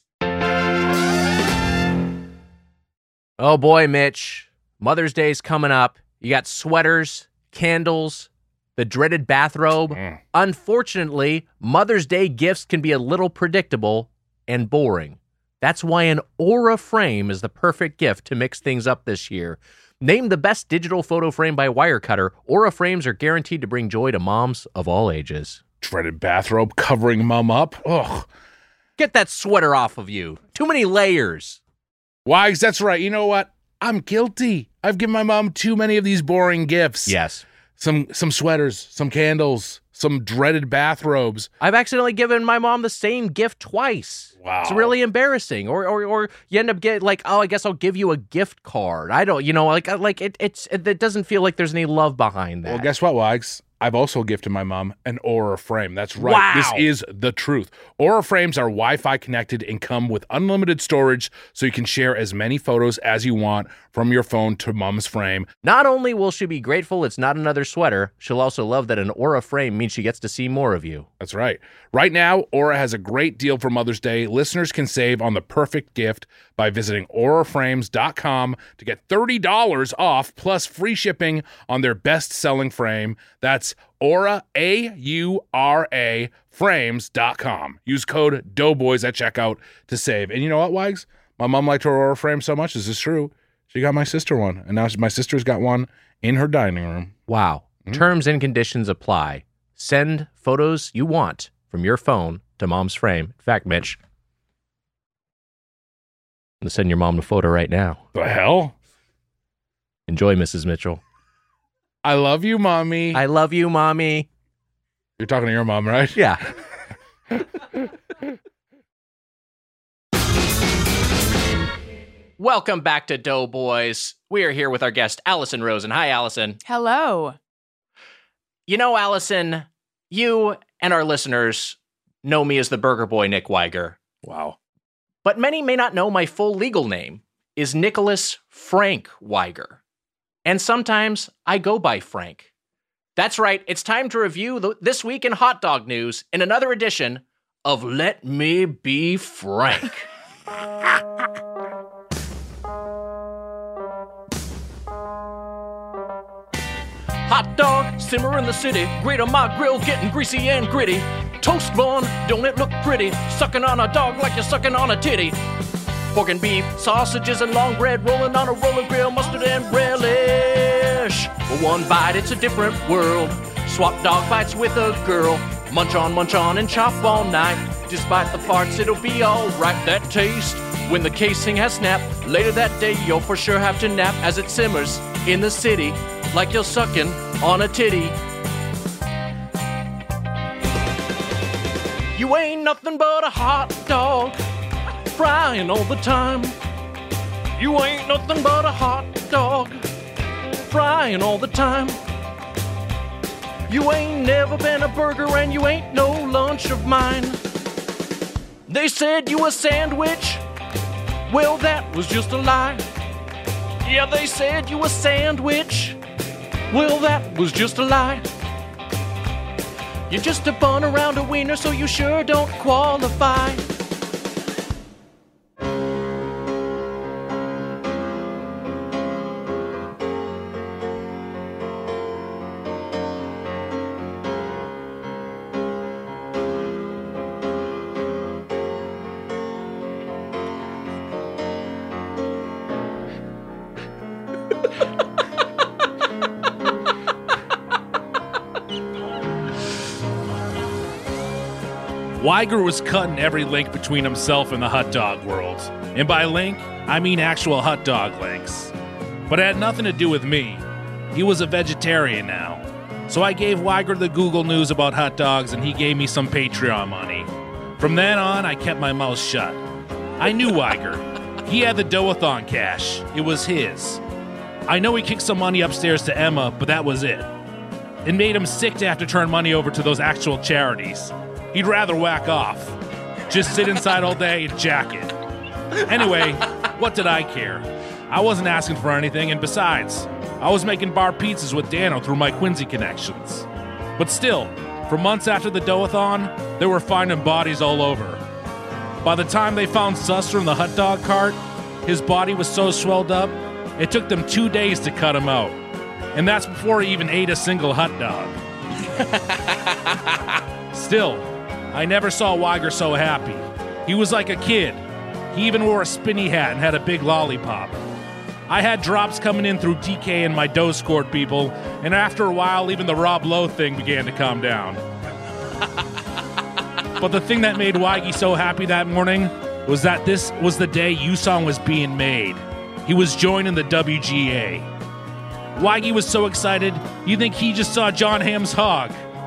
Oh boy, Mitch. Mother's Day's coming up. You got sweaters, candles, the dreaded bathrobe. Mm. Unfortunately, Mother's Day gifts can be a little predictable and boring. That's why an Aura frame is the perfect gift to mix things up this year. Named the best digital photo frame by Wirecutter, Aura frames are guaranteed to bring joy to moms of all ages. Dreaded bathrobe covering mom up. Ugh. Get that sweater off of you. Too many layers. Wags, that's right. You know what? I'm guilty. I've given my mom too many of these boring gifts. Yes. Some some sweaters, some candles, some dreaded bathrobes. I've accidentally given my mom the same gift twice. Wow. It's really embarrassing. Or or or you end up getting like, oh, I guess I'll give you a gift card. I don't, you know, like like it it's it, it doesn't feel like there's any love behind that. Well, guess what, Wags? I've also gifted my mom an Aura frame. That's right. Wow. This is the truth. Aura frames are Wi-Fi connected and come with unlimited storage, so you can share as many photos as you want from your phone to mom's frame. Not only will she be grateful it's not another sweater, she'll also love that an Aura frame means she gets to see more of you. That's right. Right now, Aura has a great deal for Mother's Day. Listeners can save on the perfect gift by visiting aura frames dot com to get thirty dollars off plus free shipping on their best-selling frame. That's Aura, A U R A, frames dot com. Use code Doughboys at checkout to save. And you know what, Wags? My mom liked her Aura frame so much. This is true. She got my sister one, and now my sister's got one in her dining room. Wow. Mhm. Terms and conditions apply. Send photos you want from your phone to mom's frame. In fact, Mitch, I'm going to send your mom a photo right now. The hell? Enjoy, Missus Mitchell. I love you, Mommy. I love you, Mommy. You're talking to your mom, right? Yeah. Welcome back to Doughboys. We are here with our guest, Allison Rosen. Hi, Allison. Hello. You know, Allison, you and our listeners know me as the Burger Boy Nick Weiger, Wow. but many may not know my full legal name is Nicholas Frank Weiger. And sometimes I go by Frank. That's right, it's time to review the, This Week in Hot Dog News in another edition of Let Me Be Frank. Hot dog, simmer in the city. Grate on my grill, getting greasy and gritty. Toast bun, don't it look pretty? Sucking on a dog like you're sucking on a titty. Pork and beef, sausages and long bread, rolling on a roller grill, mustard and relish. For one bite, it's a different world. Swap dog bites with a girl. Munch on, munch on, and chop all night. Despite the farts, it'll be alright. That taste, when the casing has snapped. Later that day, you'll for sure have to nap as it simmers in the city, like you're sucking on a titty. You ain't nothing but a hot dog, frying all the time. You ain't nothing but a hot dog, frying all the time. You ain't never been a burger and you ain't no lunch of mine. They said you a sandwich, well that was just a lie. Yeah, they said you a sandwich, well that was just a lie. You're just a bun around a wiener, so you sure don't qualify. Weiger was cutting every link between himself and the hot dog world. And by link, I mean actual hot dog links. But it had nothing to do with me. He was a vegetarian now. So I gave Weiger the Google News about hot dogs and he gave me some Patreon money. From then on, I kept my mouth shut. I knew Weiger. He had the Doathon cash. It was his. I know he kicked some money upstairs to Emma, but that was it. It made him sick to have to turn money over to those actual charities. He'd rather whack off. Just sit inside all day and jack it. Anyway, what did I care? I wasn't asking for anything, and besides, I was making bar pizzas with Dano through my Quincy connections. But still, for months after the Doathon, they were finding bodies all over. By the time they found Suster in the hot dog cart, his body was so swelled up, it took them two days to cut him out. And that's before he even ate a single hot dog. Still, I never saw Weiger so happy. He was like a kid. He even wore a spinny hat and had a big lollipop. I had drops coming in through D K and my dough scored people, and after a while, even the Rob Lowe thing began to calm down. But the thing that made Weige so happy that morning was that this was the day U-Song was being made. He was joining the W G A. Weige was so excited, you'd think he just saw John Hamm's hog.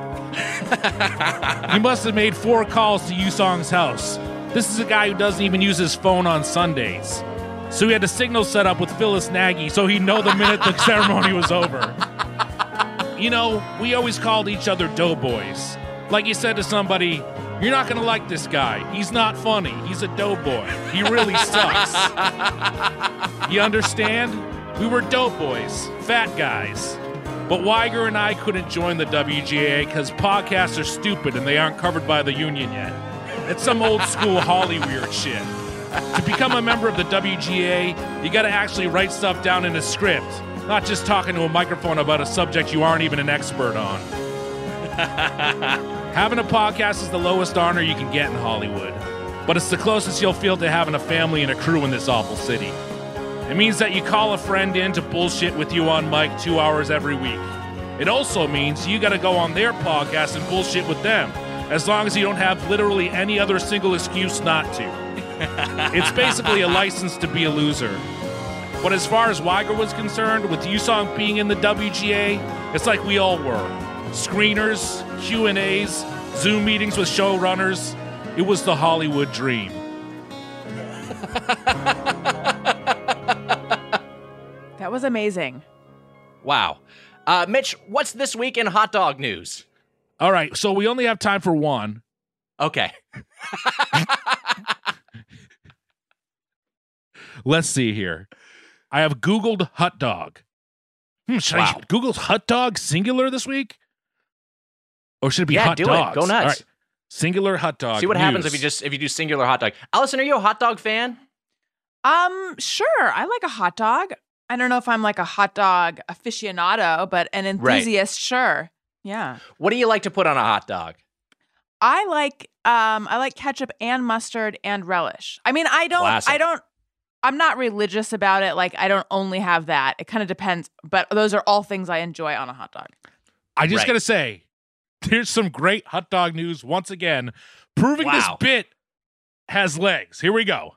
He must have made four calls to U-Song's house. This is a guy who doesn't even use his phone on Sundays. So he had a signal set up with Phyllis Nagy so he'd know the minute the ceremony was over. You know, we always called each other doughboys. Like you said to somebody, you're not going to like this guy. He's not funny. He's a doughboy. He really sucks. You understand? We were doughboys, fat guys. But Weiger and I couldn't join the W G A because podcasts are stupid and they aren't covered by the union yet. It's some old school Hollyweird shit. To become a member of the W G A, you gotta actually write stuff down in a script, not just talking to a microphone about a subject you aren't even an expert on. Having a podcast is the lowest honor you can get in Hollywood, but it's the closest you'll feel to having a family and a crew in this awful city. It means that you call a friend in to bullshit with you on mic two hours every week. It also means you gotta go on their podcast and bullshit with them, as long as you don't have literally any other single excuse not to. It's basically a license to be a loser. But as far as Weiger was concerned, with U-Song being in the W G A, it's like we all were. Screeners, Q and A's, Zoom meetings with showrunners. It was the Hollywood dream. That was amazing. Wow. Uh, Mitch, what's this week in hot dog news? All right, so we only have time for one. Okay. Let's see here. I have Googled hot dog. Hmm, should wow. I Google hot dog singular this week? Or should it be yeah, hot do dogs? It. Go nuts. All right. Singular hot dog. See what happens news. if you just if you do singular hot dog. Allison, are you a hot dog fan? Um, sure. I like a hot dog. I don't know if I'm like a hot dog aficionado, but an enthusiast, sure. Yeah. What do you like to put on a hot dog? I like um I like ketchup and mustard and relish. I mean, I don't Classic. I don't I'm not religious about it. Like I don't only have that. It kind of depends, but those are all things I enjoy on a hot dog. I just Right. gotta say, there's some great hot dog news once again, proving this Wow. bit has legs. Here we go.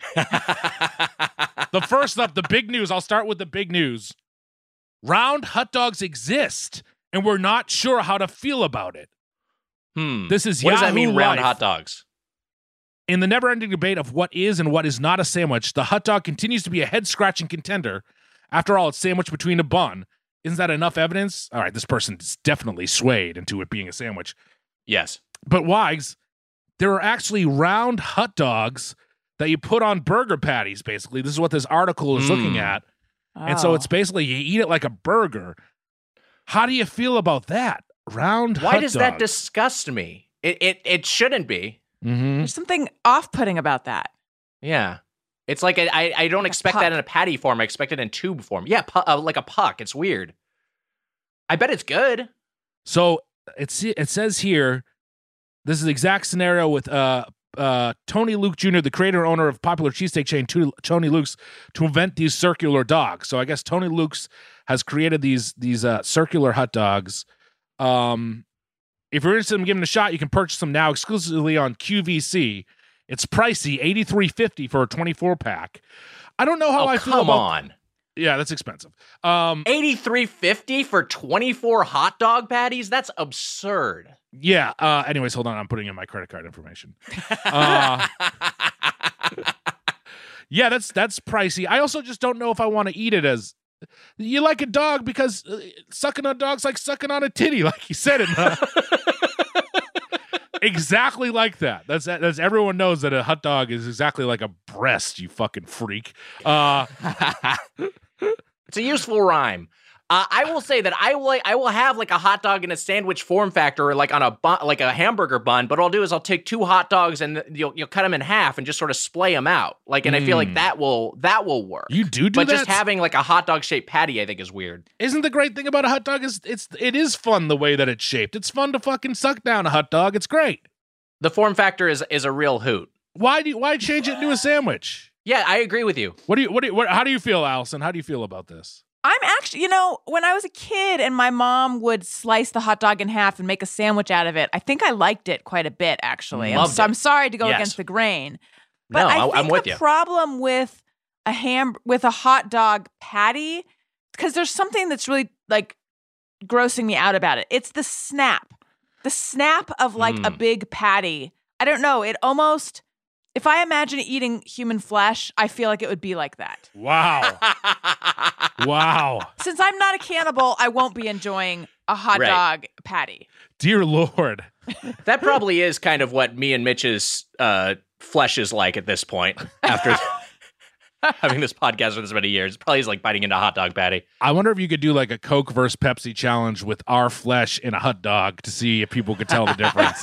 The first up, the big news. I'll start with the big news. Round hot dogs exist, and we're not sure how to feel about it. hmm. This is What does that Yahoo mean, round Life. hot dogs? In the never-ending debate of what is and what is not a sandwich, the hot dog continues to be a head-scratching contender. After all, it's sandwiched between a bun. Isn't that enough evidence? All right, this person's definitely swayed into it being a sandwich. Yes. But Wags, there are actually round hot dogs that you put on burger patties, basically. This is what this article is Mm. looking at. And so Oh. it's basically you eat it like a burger. How do you feel about that? Round Why hot does dog. that disgust me? It it it shouldn't be. Mhm. There's something off-putting about that. Yeah. It's like I I, I don't a expect puck. that in a patty form. I expect it in tube form. Yeah, pu- uh, like a puck. It's weird. I bet it's good. So it's it says here, this is the exact scenario with uh uh Tony Luke Junior, the creator and owner of popular cheesesteak chain To- Tony Luke's, to invent these circular dogs. So I guess Tony Luke's has created these these uh, circular hot dogs. Um, if you're interested in giving it a shot, you can purchase them now exclusively on Q V C. It's pricey, eighty-three fifty for a twenty-four pack. I don't know how oh, I feel come about. on. Yeah, that's expensive. Um, eighty-three fifty for twenty-four hot dog patties? That's absurd. yeah. Uh, anyways, hold on. I'm putting in my credit card information. Uh, Yeah, that's that's pricey. I also just don't know if I want to eat it as. You like a dog because uh, sucking on dogs like sucking on a titty, like you said it. Uh, exactly like that. That's that's everyone knows that a hot dog is exactly like a breast. You fucking freak. Uh, It's a useful rhyme. Uh, I will say that I will I will have like a hot dog in a sandwich form factor, like on a bun, like a hamburger bun. But what I'll do is I'll take two hot dogs and you'll you'll cut them in half and just sort of splay them out. Like, and I feel like Mm. that will that will work. you do do but that. just having like a hot dog shaped patty, I think, is weird. Isn't the great thing about a hot dog is it's it is fun the way that it's shaped. It's fun to fucking suck down a hot dog. It's great. The form factor is is a real hoot. Why do you, why change it into a sandwich? Yeah, I agree with you. What do you what do you, what, how do you feel, Allison? How do you feel about this? I'm actually, you know, when I was a kid and my mom would slice the hot dog in half and make a sandwich out of it, I think I liked it quite a bit, actually. I'm, Loved so, it. I'm sorry to go Yes. against the grain. But No, I I- think I'm with the you. problem with a ham with a hot dog patty, because there's something that's really like grossing me out about it. It's the snap. The snap of like a Mm. big patty. I don't know. It almost, if I imagine eating human flesh, I feel like it would be like that. Wow. Wow. Since I'm not a cannibal, I won't be enjoying a hot Right. dog patty. Dear Lord. That probably is kind of what me and Mitch's uh, flesh is like at this point after having this podcast for this many years. Probably is like biting into a hot dog patty. I wonder if you could do like a Coke versus Pepsi challenge with our flesh in a hot dog to see if people could tell the difference.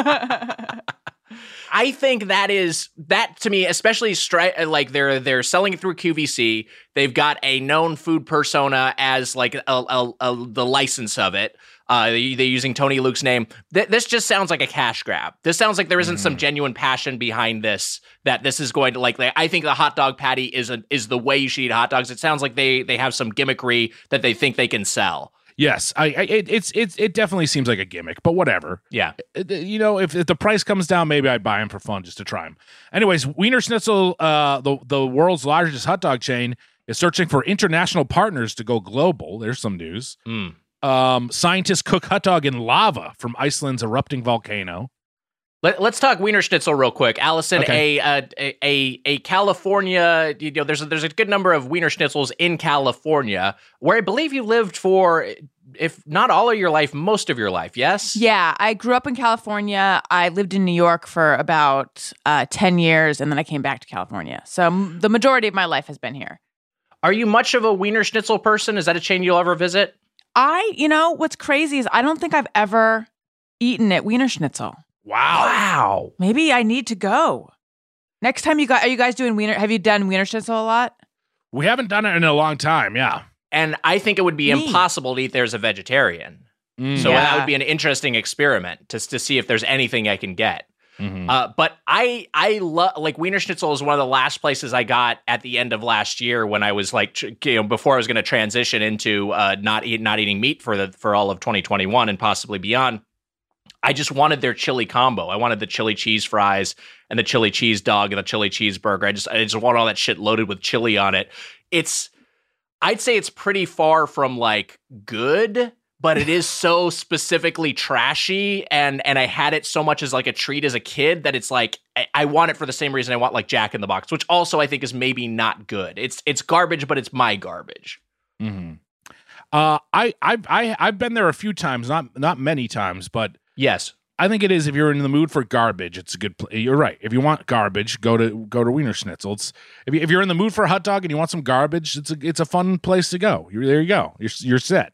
I think that is that to me, especially stri- like they're they're selling it through Q V C. They've got a known food persona as like a, a, a, the license of it. Uh, they, they're using Tony Luke's name. Th- this just sounds like a cash grab. This sounds like there isn't some genuine passion behind this. That this is going to like. They, I think the hot dog patty is a, is the way you should eat hot dogs. It sounds like they they have some gimmickry that they think they can sell. Yes, I, I it, it's it's it definitely seems like a gimmick, but whatever. Yeah. Uh, You know, if, if the price comes down, maybe I'd buy them for fun just to try them. Anyways, Wiener Schnitzel, uh, the the world's largest hot dog chain, is searching for international partners to go global. There's some news. Mm. Um, scientists cook hot dog in lava from Iceland's erupting volcano. Let, let's talk Wiener Schnitzel real quick, Allison. Okay. A, uh, a a a California. You know, there's a, there's a good number of Wiener Schnitzels in California, where I believe you lived for, if not all of your life, most of your life. Yes. Yeah, I grew up in California. I lived in New York for about uh, ten years, and then I came back to California. So m- the majority of my life has been here. Are you much of a Wiener Schnitzel person? Is that a chain you'll ever visit? I, you know, what's crazy is I don't think I've ever eaten at Wiener Schnitzel. Wow. Wow. Maybe I need to go. Next time you got, are you guys doing Wiener? Have you done Wiener Schnitzel a lot? We haven't done it in a long time. Yeah. And I think it would be Me. impossible to eat there as a vegetarian. Mm. So Yeah. that would be an interesting experiment to, to see if there's anything I can get. Mhm. Uh, but I I love like Wiener Schnitzel is one of the last places I got at the end of last year when I was like tr- you know before I was going to transition into uh, not eat not eating meat for the for all of twenty twenty-one and possibly beyond. I just wanted their chili combo. I wanted the chili cheese fries and the chili cheese dog and the chili cheeseburger. I just I just want all that shit loaded with chili on it. It's I'd say it's pretty far from like good, but it is so specifically trashy, and and I had it so much as like a treat as a kid that it's like I, I want it for the same reason I want like Jack in the Box, which also I think is maybe not good. It's it's garbage, but it's my garbage. Mm-hmm. Uh, I I I I've been there a few times, not not many times, but Yes. I think it is. If you're in the mood for garbage, it's a good. Pl- you're right. If you want garbage, go to go to Wiener Schnitzel. It's, if you, if you're in the mood for a hot dog and you want some garbage, it's a it's a fun place to go. You're there. You go. You're you're set.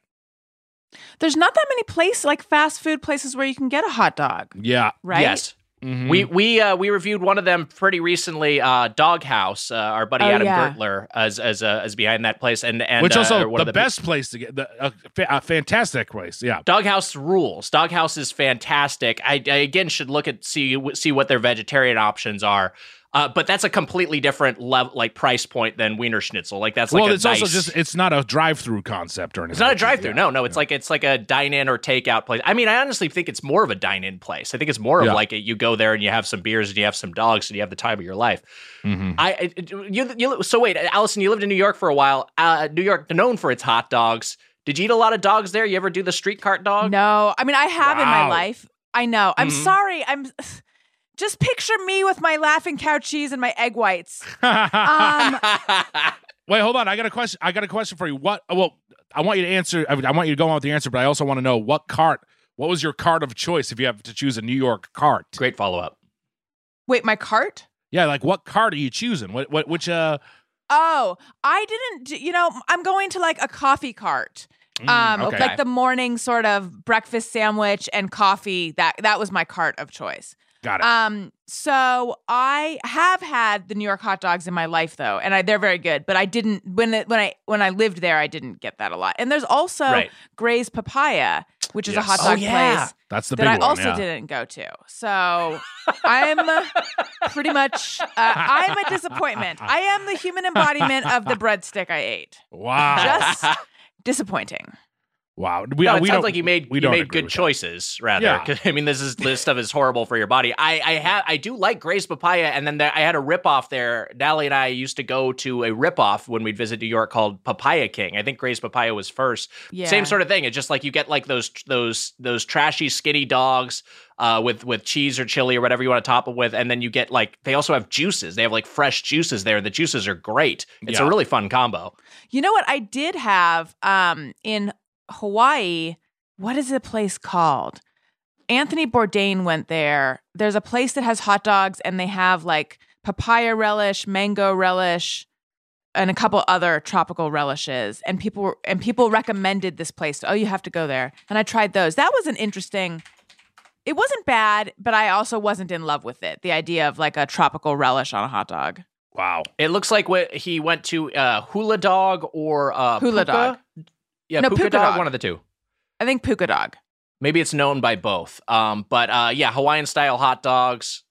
There's not that many places, like fast food places, where you can get a hot dog, Yeah. right? Yes. Mhm. We we uh, we reviewed one of them pretty recently. Uh, Doghouse. Uh, our buddy Oh, Adam yeah. Gertler as as uh, as behind that place, and and Which uh, also one the, of the best place to get the a, fa- a fantastic place. Yeah. Doghouse rules. Doghouse is fantastic. I, I again should look at see see what their vegetarian options are. Uh, but that's a completely different level, like price point than Wiener Schnitzel. Like that's well, like a it's also nice- just it's not a drive-through concept or anything. It's not a like that. drive-through. Yeah. No, no. It's Yeah. like it's like a dine-in or takeout place. I mean, I honestly think it's more of a dine-in place. I think it's more of Yeah. like a, you go there and you have some beers and you have some dogs and you have the time of your life. Mhm. I it- you you so wait, Allison, you lived in New York for a while. Uh, New York known for its hot dogs. Did you eat a lot of dogs there? You ever do the street cart dog? No, I mean I have in my Wow. life. I know. I'm Mhm. sorry. I'm. Just picture me with my laughing cow cheese and my egg whites. Um, Wait, hold on. I got a question. I got a question for you. What? Well, I want you to answer. I I want you to go on with the answer, but I also want to know what cart. What was your cart of choice if you have to choose a New York cart? Great follow-up. Wait, my cart? Yeah, like what cart are you choosing? What? What? Which? Uh. Oh, I didn't. do- You know, I'm going to like a coffee cart. mm, Um, okay. like the morning sort of breakfast sandwich and coffee. That that was my cart of choice. Got it. Um, so I have had the New York hot dogs in my life though, and I, they're very good. But I didn't when it, when I when I lived there, I didn't get that a lot. And there's also Right. Gray's Papaya, which is a Yes. hot Oh, dog yeah. place That's the that big I one. also yeah. didn't go to. So I'm pretty much uh, I'm a disappointment. I am the human embodiment of the breadstick I ate. Wow. Just disappointing. wow. We, No, uh, it we sounds don't- like you made we you don't made agree good with that. choices, rather. Yeah. 'Cause, I mean, this is this stuff is horrible for your body. I I have I do like Gray's Papaya, and then there, I had a ripoff there. Natalie and I used to go to a ripoff when we'd visit New York called Papaya King. I think Gray's Papaya was first. Yeah. Same sort of thing. It's just like you get like those those those trashy skinny dogs uh, with with cheese or chili or whatever you want to top them with, and then you get like they also have juices. They have like fresh juices there. The juices are great. It's Yeah. a really fun combo. You know what I did have um in Hawaii? What is the place called? Anthony Bourdain went there. There's a place that has hot dogs and they have like papaya relish, mango relish, and a couple other tropical relishes. And people were, and people recommended this place. Oh, you have to go there. And I tried those. That was an interesting. It wasn't bad, but I also wasn't in love with it. The idea of like a tropical relish on a hot dog. Wow. It looks like what he went to uh, Hula Dog or uh, Hula Puka. Dog. Yeah, No, Puka, Puka dog, Dog. one of the two. I think Puka Dog. Maybe it's known by both. Um, but uh, yeah, Hawaiian style hot dogs.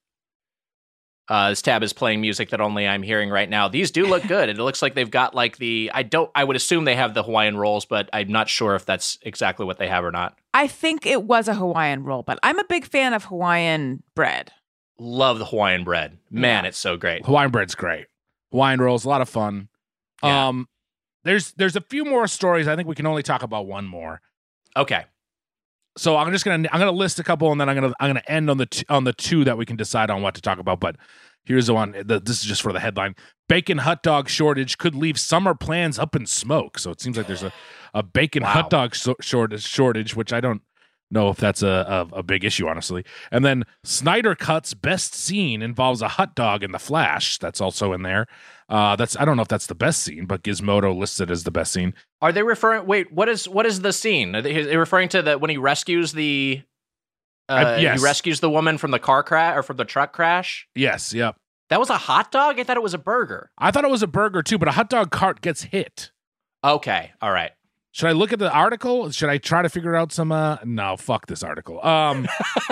Uh, this tab is playing music that only I'm hearing right now. These do look good. It looks like they've got like the I don't I would assume they have the Hawaiian rolls, but I'm not sure if that's exactly what they have or not. I think it was a Hawaiian roll, but I'm a big fan of Hawaiian bread. Love the Hawaiian bread. Man, Yeah. it's so great. Hawaiian bread's great. Hawaiian rolls, a lot of fun. Yeah. Um, there's there's a few more stories. I think we can only talk about one more. Okay. So I'm just gonna I'm gonna list a couple, and then I'm gonna I'm gonna end on the t- on the two that we can decide on what to talk about. But here's the one. The, this is just for the headline: bacon hot dog shortage could leave summer plans up in smoke. So it seems like there's a, a bacon Wow. hot dog so- shortage shortage, which I don't know if that's a, a a big issue, honestly. And then Snyder Cut's best scene involves a hot dog in the Flash. That's also in there. Uh, that's I don't know if that's the best scene, but Gizmodo lists it as the best scene. Are they referring? Wait, what is what is the scene? Are they, are they referring to that when he rescues the Uh, I- yes. He rescues the woman from the car crash or from the truck crash. Yes, yep. That was a hot dog? I thought it was a burger. I thought it was a burger too, but a hot dog cart gets hit. Okay, all right. Should I look at the article? Should I try to figure out some? Uh, no, fuck this article. Um,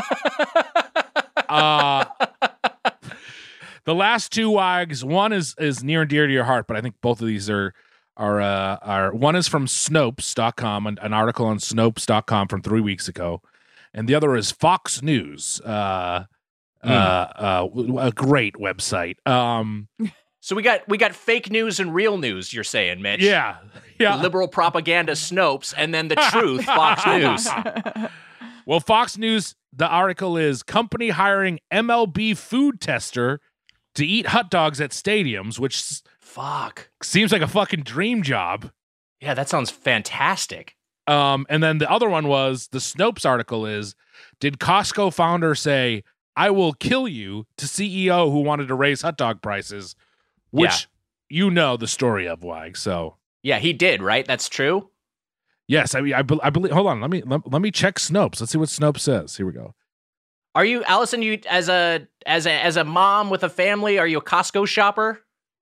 uh, the last two wags. One is is near and dear to your heart, but I think both of these are are uh, are. One is from Snopes dot com, an, an article on Snopes dot com from three weeks ago, and the other is Fox News. Uh, Mm. uh, uh, a great website. Um, So we got we got fake news and real news, you're saying, Mitch. yeah, yeah. Liberal propaganda Snopes, and then the truth, Fox News. Well, Fox News, the article is company hiring M L B food tester to eat hot dogs at stadiums, which s- Fuck. seems like a fucking dream job. Yeah, that sounds fantastic. Um, and then the other one was the Snopes article is, did Costco founder say, I will kill you to C E O who wanted to raise hot dog prices, which you know the story of, Wag. So Yeah, he did, right? That's true? yes, I mean, I, be- I believe, hold on, let me, let, let me check Snopes. Let's see what Snopes says. Here we go. Are you, Allison, you as a as a as a mom with a family, are you a Costco shopper?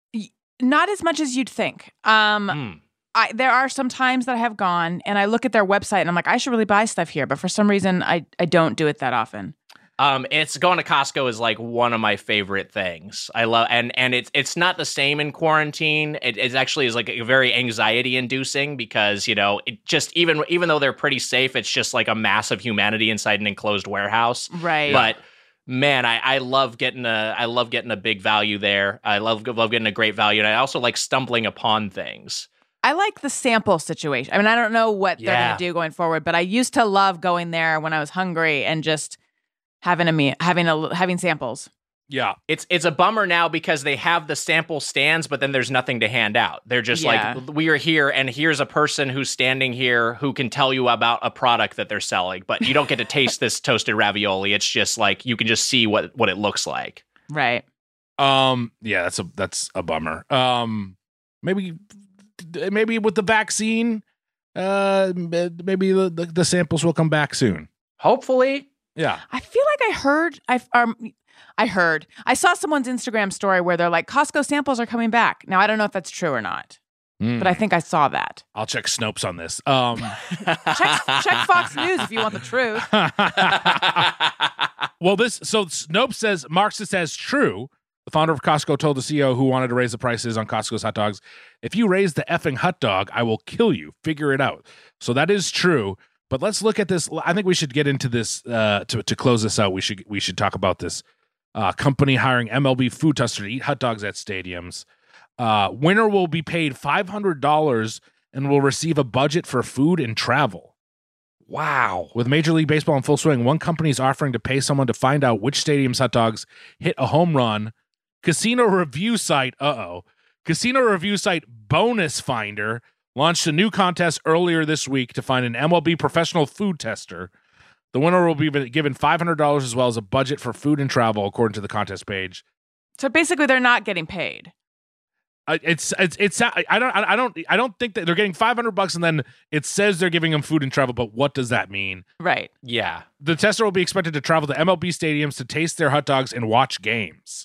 Not as much as you'd think. Um, Hmm. I, there are some times that I have gone and I look at their website and I'm like, I should really buy stuff here, but for some reason, I I don't do it that often. Um, it's going to Costco is like one of my favorite things. I love and and it's it's not the same in quarantine. It, it actually is like a very anxiety inducing because you know it just even even though they're pretty safe, it's just like a mass of humanity inside an enclosed warehouse. Right. But man, I, I love getting a I love getting a big value there. I love love getting a great value, and I also like stumbling upon things. I like the sample situation. I mean, I don't know what they're Yeah. going to do going forward, but I used to love going there when I was hungry and just having a me having a having samples. Yeah. It's it's a bummer now because they have the sample stands, but then there's nothing to hand out. They're just Yeah. like, we are here, and here's a person who's standing here who can tell you about a product that they're selling, but you don't get to taste this toasted ravioli. It's just like you can just see what what it looks like. Right. Um. Yeah. That's a that's a bummer. Um. Maybe maybe with the vaccine, uh, maybe the, the, the samples will come back soon. Hopefully. Yeah. I feel like I heard I um I heard I saw someone's Instagram story where they're like Costco samples are coming back. Now I don't know if that's true or not, Mm. but I think I saw that. I'll check Snopes on this. Um. Check check Fox News if you want the truth. Well, this so Snopes says marks this as true. The founder of Costco told the C E O who wanted to raise the prices on Costco's hot dogs, "If you raise the effing hot dog, I will kill you. Figure it out." So that is true. But let's look at this. I think we should get into this uh, to to close this out. We should we should talk about this uh, company hiring M L B food tester to eat hot dogs at stadiums. Uh, winner will be paid five hundred dollars and will receive a budget for food and travel. Wow. With Major League Baseball in full swing, one company is offering to pay someone to find out which stadium's hot dogs hit a home run. Casino review site, uh-oh. Casino review site Bonus Finder launched a new contest earlier this week to find an M L B professional food tester. The winner will be given five hundred dollars as well as a budget for food and travel, according to the contest page. So basically, they're not getting paid. Uh, it's it's it's I don't I don't I don't think that they're getting five hundred bucks and then it says they're giving them food and travel, but what does that mean? Right. Yeah. The tester will be expected to travel to M L B stadiums to taste their hot dogs and watch games.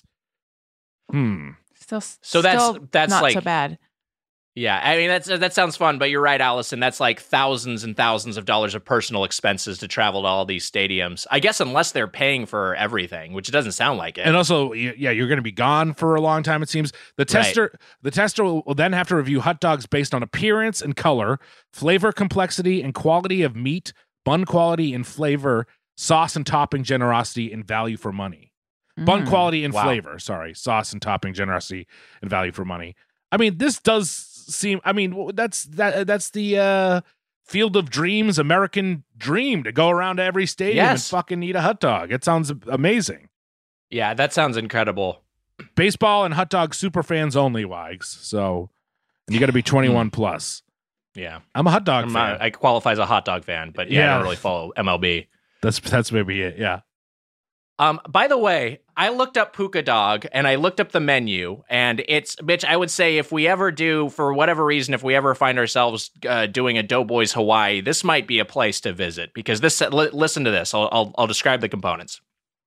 Hmm. Still. So that's- still that's not like- so bad. Yeah, I mean that's that sounds fun, but you're right, Allison. That's like thousands and thousands of dollars of personal expenses to travel to all these stadiums. I guess unless they're paying for everything, which doesn't sound like it. And also, y- yeah, you're going to be gone for a long time. It seems the tester the tester will, will then have to review hot dogs based on appearance and color, flavor complexity and quality of meat, bun quality and flavor, sauce and topping generosity, and value for money. Bun Mm. quality and Wow. flavor. Sorry, sauce and topping generosity and value for money. I mean, this does seem. I mean, w- that's that. That's the uh, field of dreams, American dream to go around to every stadium and Yes. fucking eat a hot dog. It sounds amazing. Yeah, that sounds incredible. Baseball and hot dog super fans only, Wags. So, and you got to be twenty-one plus. Yeah, I'm a hot dog I'm fan. not- I qualify as a hot dog fan, but yeah, I Yeah. don't really follow M L B. That's that's maybe it. Yeah. Um, by the way, I looked up Puka Dog and I looked up the menu, and it's, bitch, I would say if we ever do, for whatever reason, if we ever find ourselves uh, doing a Doughboys Hawaii, this might be a place to visit, because this, li- listen to this. I'll, I'll, I'll describe the components.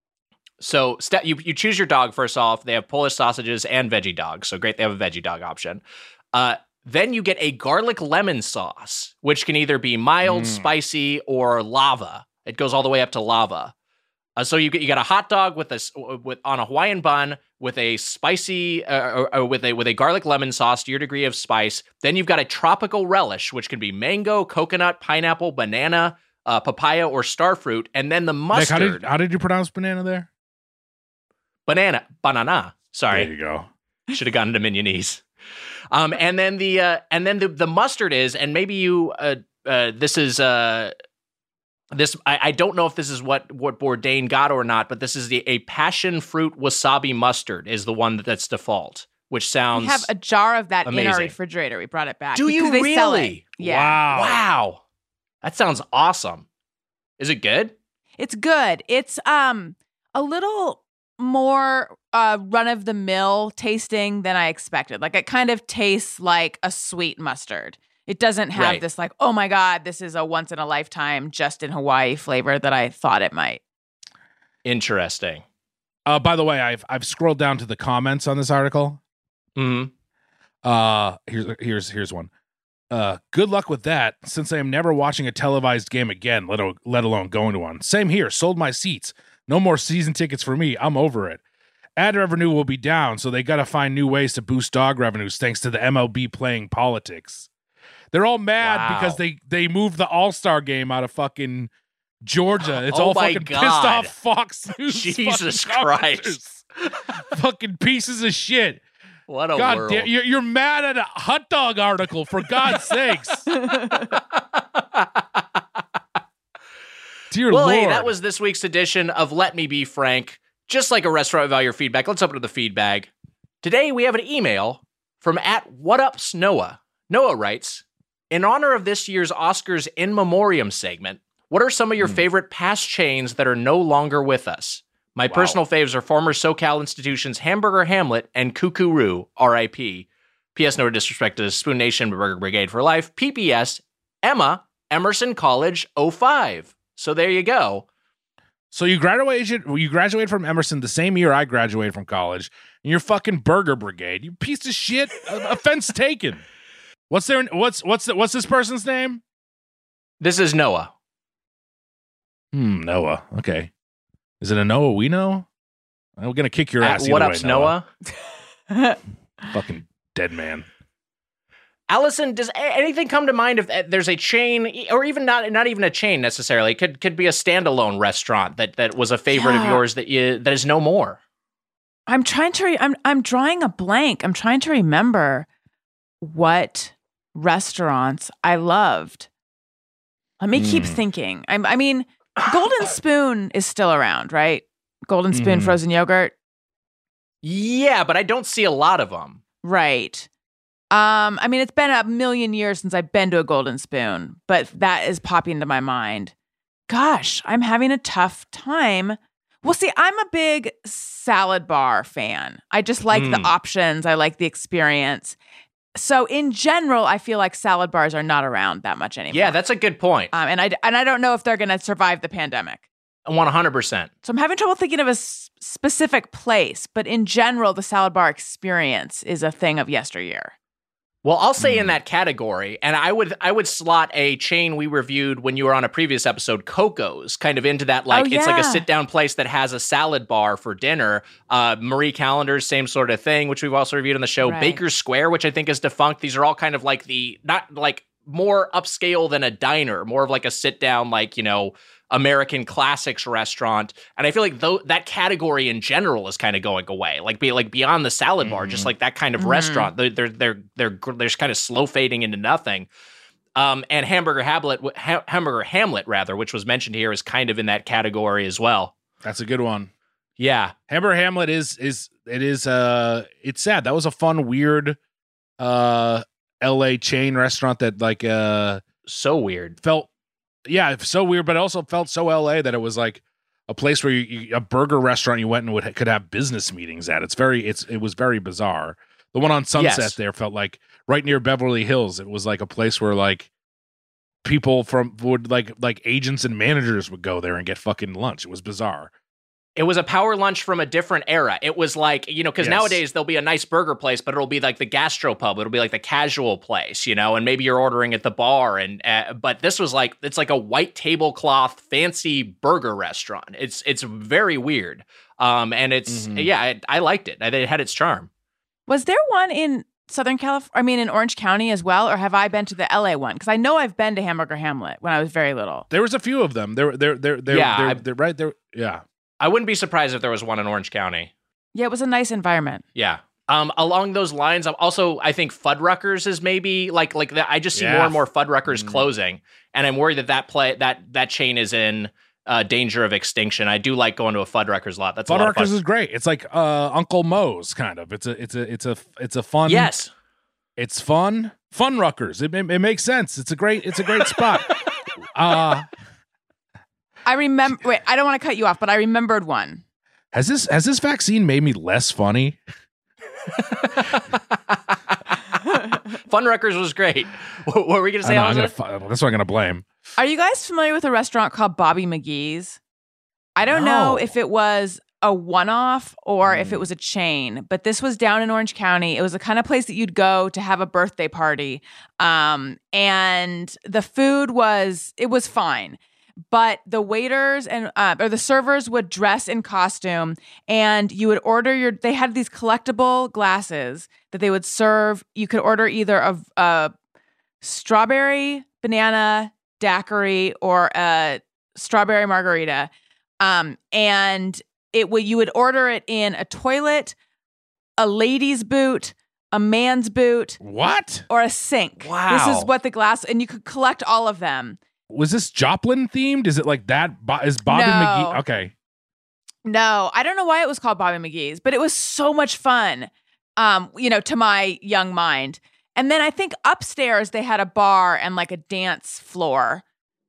So st- you, you choose your dog first off. They have Polish sausages and veggie dogs. So great, they have a veggie dog option. Uh, then you get a garlic lemon sauce, which can either be mild, mm. spicy, or lava. It goes all the way up to lava. Uh, so you get you got a hot dog with a with on a Hawaiian bun with a spicy uh, or, or with a with a garlic lemon sauce to your degree of spice. Then you've got a tropical relish, which can be mango, coconut, pineapple, banana, uh, papaya, or starfruit, and then the mustard. Nick, how did how did you pronounce banana there? Banana, banana. Sorry, there you go. Should have gone into Mignonese. Um, and then the uh, and then the the mustard is, and maybe you uh, uh, this is uh. This I, I don't know if this is what, what Bourdain got or not, but this is the a passion fruit wasabi mustard is the one that's default, which sounds. We have a jar of that amazing. in our refrigerator. We brought it back. Do you they really? Sell it. Yeah. Wow. Wow. That sounds awesome. Is it good? It's good. It's um a little more uh, run of the mill tasting than I expected. Like it kind of tastes like a sweet mustard. It doesn't have right. this like, oh my God, this is a once in a lifetime just in Hawaii flavor that I thought it might. Interesting. Uh, by the way, I've I've scrolled down to the comments on this article. Mm-hmm. Uh, here's here's here's one. Uh, good luck with that, since I am never watching a televised game again, let, o- let alone going to one. Same here. Sold my seats. No more season tickets for me. I'm over it. Ad revenue will be down, so they got to find new ways to boost dog revenues thanks to the M L B playing politics. They're all mad wow. because they, they moved the All-Star game out of fucking Georgia. It's oh all my fucking God. pissed off Fox News. Jesus Christ. Fucking pieces of shit. What a God world. damn, you're, you're mad at a hot dog article, for God's sakes. Dear well, Lord. hey, that was this week's edition of Let Me Be Frank. Just like a restaurant without your feedback, let's open to the feedback. Today, we have an email from at Whatups Noah. Noah writes, in honor of this year's Oscars In Memoriam segment, what are some of your mm. favorite past chains that are no longer with us? My wow. personal faves are former SoCal institutions Hamburger Hamlet and Cuckoo R I P P S. No disrespect to Spoon Nation, Burger Brigade for life. P P S. Emma, Emerson College oh five. So there you go. So you graduated you graduated from Emerson the same year I graduated from college, and you're fucking Burger Brigade. You piece of shit. Offense taken. What's their what's what's the, what's this person's name? This is Noah. Hmm, Noah. Okay. Is it a Noah we know? I'm gonna kick your At ass. What way, ups, Noah? Noah? Fucking dead man. Allison, does anything come to mind if there's a chain, or even not not even a chain necessarily? It could could be a standalone restaurant that, that was a favorite yeah. of yours that you that is no more. I'm trying to. Re- I'm I'm drawing a blank. I'm trying to remember what restaurants I loved. Let me mm. keep thinking. I'm, I mean, Golden Spoon is still around, right? Golden Spoon mm. frozen yogurt. Yeah, but I don't see a lot of them. Right. Um, I mean, it's been a million years since I've been to a Golden Spoon, but that is popping into my mind. Gosh, I'm having a tough time. Well, see, I'm a big salad bar fan. I just like mm. the options. I like the experience. So in general, I feel like salad bars are not around that much anymore. Yeah, that's a good point. Um, and I and I don't know if they're going to survive the pandemic. one hundred percent. So I'm having trouble thinking of a s- specific place, but in general, the salad bar experience is a thing of yesteryear. Well, I'll say mm. in that category, and I would I would slot a chain we reviewed when you were on a previous episode, Coco's, kind of into that, like, oh, yeah. it's like a sit-down place that has a salad bar for dinner. Uh, Marie Callender's, same sort of thing, which we've also reviewed on the show. Right. Baker's Square, which I think is defunct. These are all kind of like the, not like more upscale than a diner, more of like a sit-down, like, you know, American classics restaurant. And I feel like though that category in general is kind of going away, like be like beyond the salad bar, mm. just like that kind of mm. restaurant. They're, they're, they're, they're, they're just kind of slow fading into nothing. Um, and Hamburger Hamlet, ha- Hamburger Hamlet rather, which was mentioned here, is kind of in that category as well. That's a good one. Yeah. Hamburger Hamlet is, is, it is, uh, it's sad. That was a fun, weird, uh, L A chain restaurant that like, uh, so weird felt, yeah, so weird, but it also felt so L A that it was like a place where you, you, a burger restaurant you went and would could have business meetings at. It's very it's it was very bizarre. The one on Sunset Yes. there felt like right near Beverly Hills. It was like a place where like people from would like like agents and managers would go there and get fucking lunch. It was bizarre. It was a power lunch from a different era. It was like, you know, because Yes. nowadays there'll be a nice burger place, but it'll be like the gastropub. It'll be like the casual place, you know, and maybe you're ordering at the bar. And uh, but this was like, it's like a white tablecloth fancy burger restaurant. It's it's very weird. Um, and it's, Mhm. yeah, I, I liked it. It had its charm. Was there one in Southern California? I mean, in Orange County as well? Or have I been to the L A one? Because I know I've been to Hamburger Hamlet when I was very little. There was a few of them. They're they're they're they're, Yeah, they're, I- they're right there. Yeah. I wouldn't be surprised if there was one in Orange County. Yeah, it was a nice environment. Yeah. Um, along those lines, I'm also, I think Fuddruckers is maybe like, like that. I just see Yeah. more and more Fuddruckers Mm. closing, and I'm worried that that play, that, that chain is in uh, danger of extinction. I do like going to a Fuddruckers lot. That's a lot of Fuddruckers fun. is great. It's like uh, Uncle Moe's kind of. It's a it's a it's a it's a fun. Yes. It's fun. Fun Ruckers. It, it, it makes sense. It's a great it's a great spot. Uh I remember, wait, I don't want to cut you off, but I remembered one. has this has this vaccine made me less funny? Fuddruckers was great. What were we going to I say? know, I'm Elizabeth? gonna, fu- that's what I'm gonna blame. Are you guys familiar with a restaurant called Bobby McGee's? I don't know No. if it was a one-off or if Mm. it was a chain, but this was down in Orange County. It was the kind of place that you'd go to have a birthday party. Um, and the food was, it was fine. But the waiters and uh, or the servers would dress in costume, and you would order your. They had these collectible glasses that they would serve. You could order either a, a strawberry banana daiquiri or a strawberry margarita, um, and it would you would order it in a toilet, a lady's boot, a man's boot, What? or a sink. Wow. This is what the glass, and you could collect all of them. Was this Joplin themed? Is it like that? Bo- is Bobby No. McGee? Okay. No, I don't know why it was called Bobby McGee's, but it was so much fun, um, you know, to my young mind. And then I think upstairs they had a bar and like a dance floor.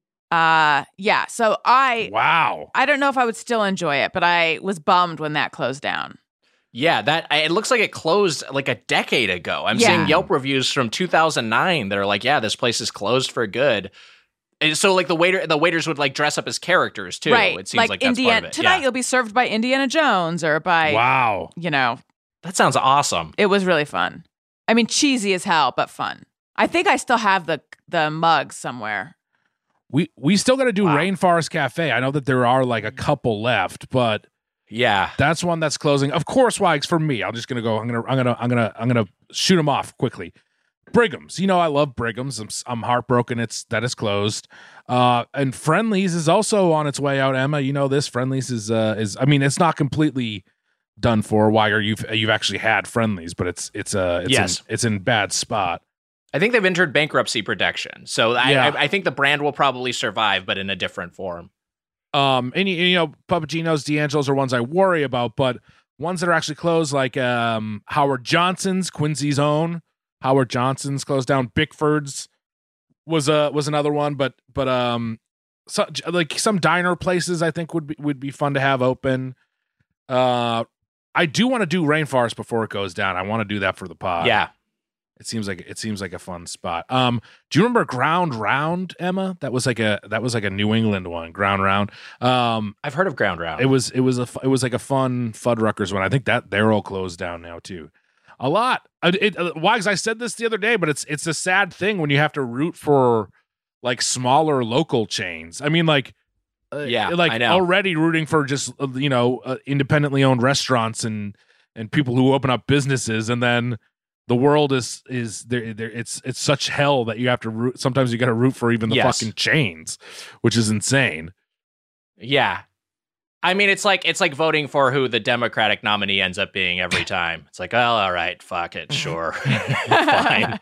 Uh, yeah. So I, Wow. I don't know if I would still enjoy it, but I was bummed when that closed down. Yeah, that I- it looks like it closed like a decade ago. I'm Yeah. seeing Yelp reviews from two thousand nine that are like, yeah, this place is closed for good. And so like the waiter, the waiters would like dress up as characters too. Right. It seems like, that's part Indiana, of it. tonight Yeah. you'll be served by Indiana Jones or by, Wow. you know, That sounds awesome. it was really fun. I mean, cheesy as hell, but fun. I think I still have the the mug somewhere. We we still got to do Wow. Rainforest Cafe. I know that there are like a couple left, but Yeah. that's one that's closing. Of course, Wags, for me, I'm just gonna go. I'm gonna I'm gonna I'm gonna I'm gonna shoot them off quickly. Brigham's, you know I love Brigham's. I'm I'm heartbroken. It's that is closed. Uh, and Friendly's is also on its way out. Emma, you know this. Friendly's is uh is I mean it's not completely done for. Why are you you've actually had Friendly's, but it's it's uh it's Yes. in, it's in bad spot. I think they've entered bankruptcy protection. So I, Yeah. I, I think the brand will probably survive, but in a different form. Um, and you, you know, Puppuccinos, D'Angelo's are ones I worry about, but ones that are actually closed, like um, Howard Johnson's, Quincy's own, Howard Johnson's closed down. Bickford's was a was another one, but but um, so, like some diner places, I think would be would be fun to have open. Uh, I do want to do Rainforest before it goes down. I want to do that for the pod. yeah. It seems like it seems like a fun spot. Um, do you remember Ground Round, Emma? That was like a that was like a New England one. Ground Round. Um, I've heard of Ground Round. it was it was a fu- it was like a fun Fuddruckers one. I think that they're all closed down now too. A lot. Uh, It, uh, Wags, I said this the other day, but it's it's a sad thing when you have to root for like smaller local chains. I mean, like uh, Yeah, like I know. already rooting for just uh, you know uh, independently owned restaurants and and people who open up businesses, and then the world is is there. there it's it's such hell that you have to root. Sometimes you got to root for even the Yes. fucking chains, which is insane. Yeah. I mean, it's like it's like voting for who the Democratic nominee ends up being every time. It's like, oh, all right, fuck it, sure, fine.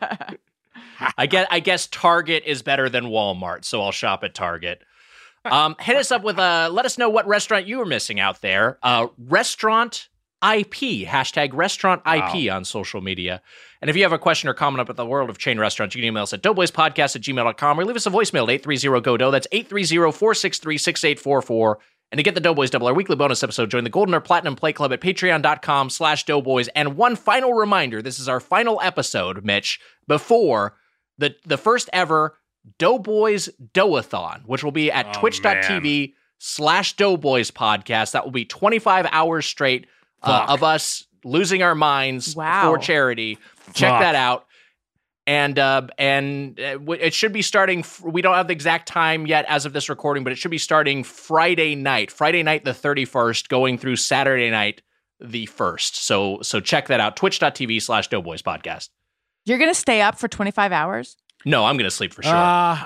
I guess I guess Target is better than Walmart, so I'll shop at Target. Um, hit us up with uh, let us know what restaurant you were missing out there. Uh, restaurant I P hashtag restaurant I P on social media. And if you have a question or comment about the world of chain restaurants, you can email us at doughboyspodcast at gmail dot com or leave us a voicemail at eight three zero G O D O. That's eight three zero, four six three, six eight four four. And to get the Doughboys Double, our weekly bonus episode, join the Golden or Platinum Play Club at patreon.com slash doughboys. And one final reminder, this is our final episode, Mitch, before the, the first ever Doughboys Doughathon, which will be at oh, twitch.tv slash doughboys podcast. That will be twenty-five hours straight uh, of us losing our minds Wow. for charity. Check Fuck. that out. And uh, and uh, w- it should be starting, f- we don't have the exact time yet as of this recording, but it should be starting Friday night, Friday night the thirty-first, going through Saturday night the first. So so check that out, twitch.tv slash doughboys podcast. You're going to stay up for twenty-five hours? No, I'm going to sleep for sure. Uh,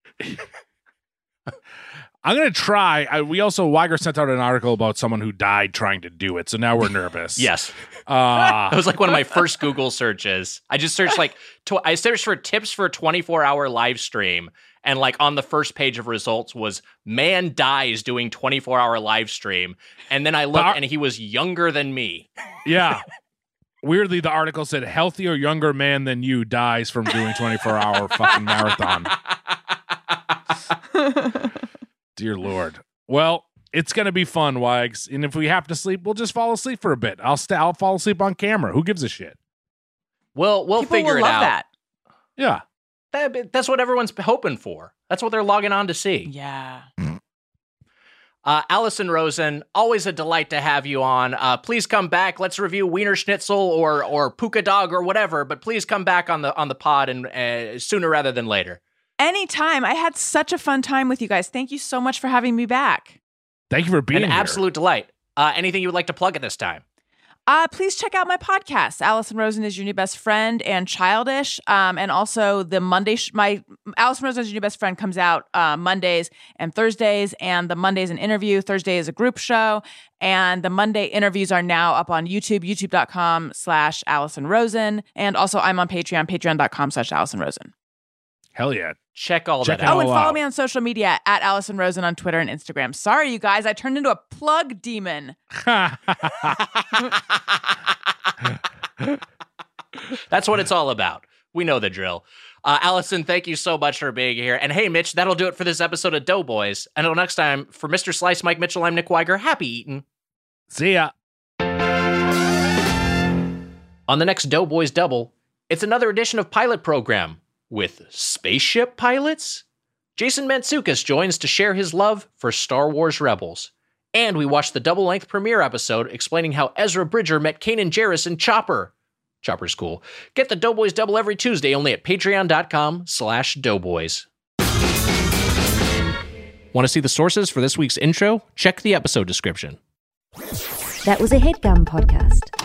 I'm going to try. I, we also, Weiger sent out an article about someone who died trying to do it. So now we're nervous. Yes. Uh, That was like one of my first Google searches. I just searched like, tw- I searched for tips for a twenty-four hour live stream. And like on the first page of results was man dies doing twenty-four hour live stream. And then I looked Our- and he was younger than me. yeah. Weirdly, the article said healthier, younger man than you dies from doing twenty-four hour fucking marathon. Dear Lord. Well, it's going to be fun, Wags. And if we have to sleep, we'll just fall asleep for a bit. I'll, st- I'll fall asleep on camera. Who gives a shit? Well, we'll People figure will it love out. that. Yeah. That, that's what everyone's hoping for. That's what they're logging on to see. Yeah. Uh, Allison Rosen, always a delight to have you on. Uh, please come back. Let's review Wiener Schnitzel or or Puka Dog or whatever. But please come back on the on the pod and uh, sooner rather than later. Anytime. I had such a fun time with you guys. Thank you so much for having me back. Thank you for being An here. absolute delight. Uh, anything you would like to plug at this time? Uh, please check out my podcast. Allison Rosen is your new best friend and Childish. Um, and also the Monday, sh- my Allison Rosen is your new best friend comes out uh, Mondays and Thursdays. And the Monday is an interview. Thursday is a group show. And the Monday interviews are now up on YouTube, youtube.com slash Allison Rosen. And also I'm on Patreon, patreon.com slash Allison Rosen. Hell yeah. Check all Check that it out. Oh, and Oh, follow wow. me on social media at Allison Rosen on Twitter and Instagram. Sorry, you guys. I turned into a plug demon. That's what it's all about. We know the drill. Uh, Allison, thank you so much for being here. And hey, Mitch, that'll do it for this episode of Doughboys. Until next time, for Mister Slice, Mike Mitchell, I'm Nick Weiger. Happy eating. See ya. On the next Doughboys Double, it's another edition of Pilot Program with spaceship pilots. Jason Mantzoukas joins to share his love for Star Wars Rebels. And we watch the double-length premiere episode explaining how Ezra Bridger met Kanan Jarrus in Chopper. Chopper's cool. Get the Doughboys Double every Tuesday only at patreon.com slash doughboys. Want to see the sources for this week's intro? Check the episode description. That was a HeadGum podcast.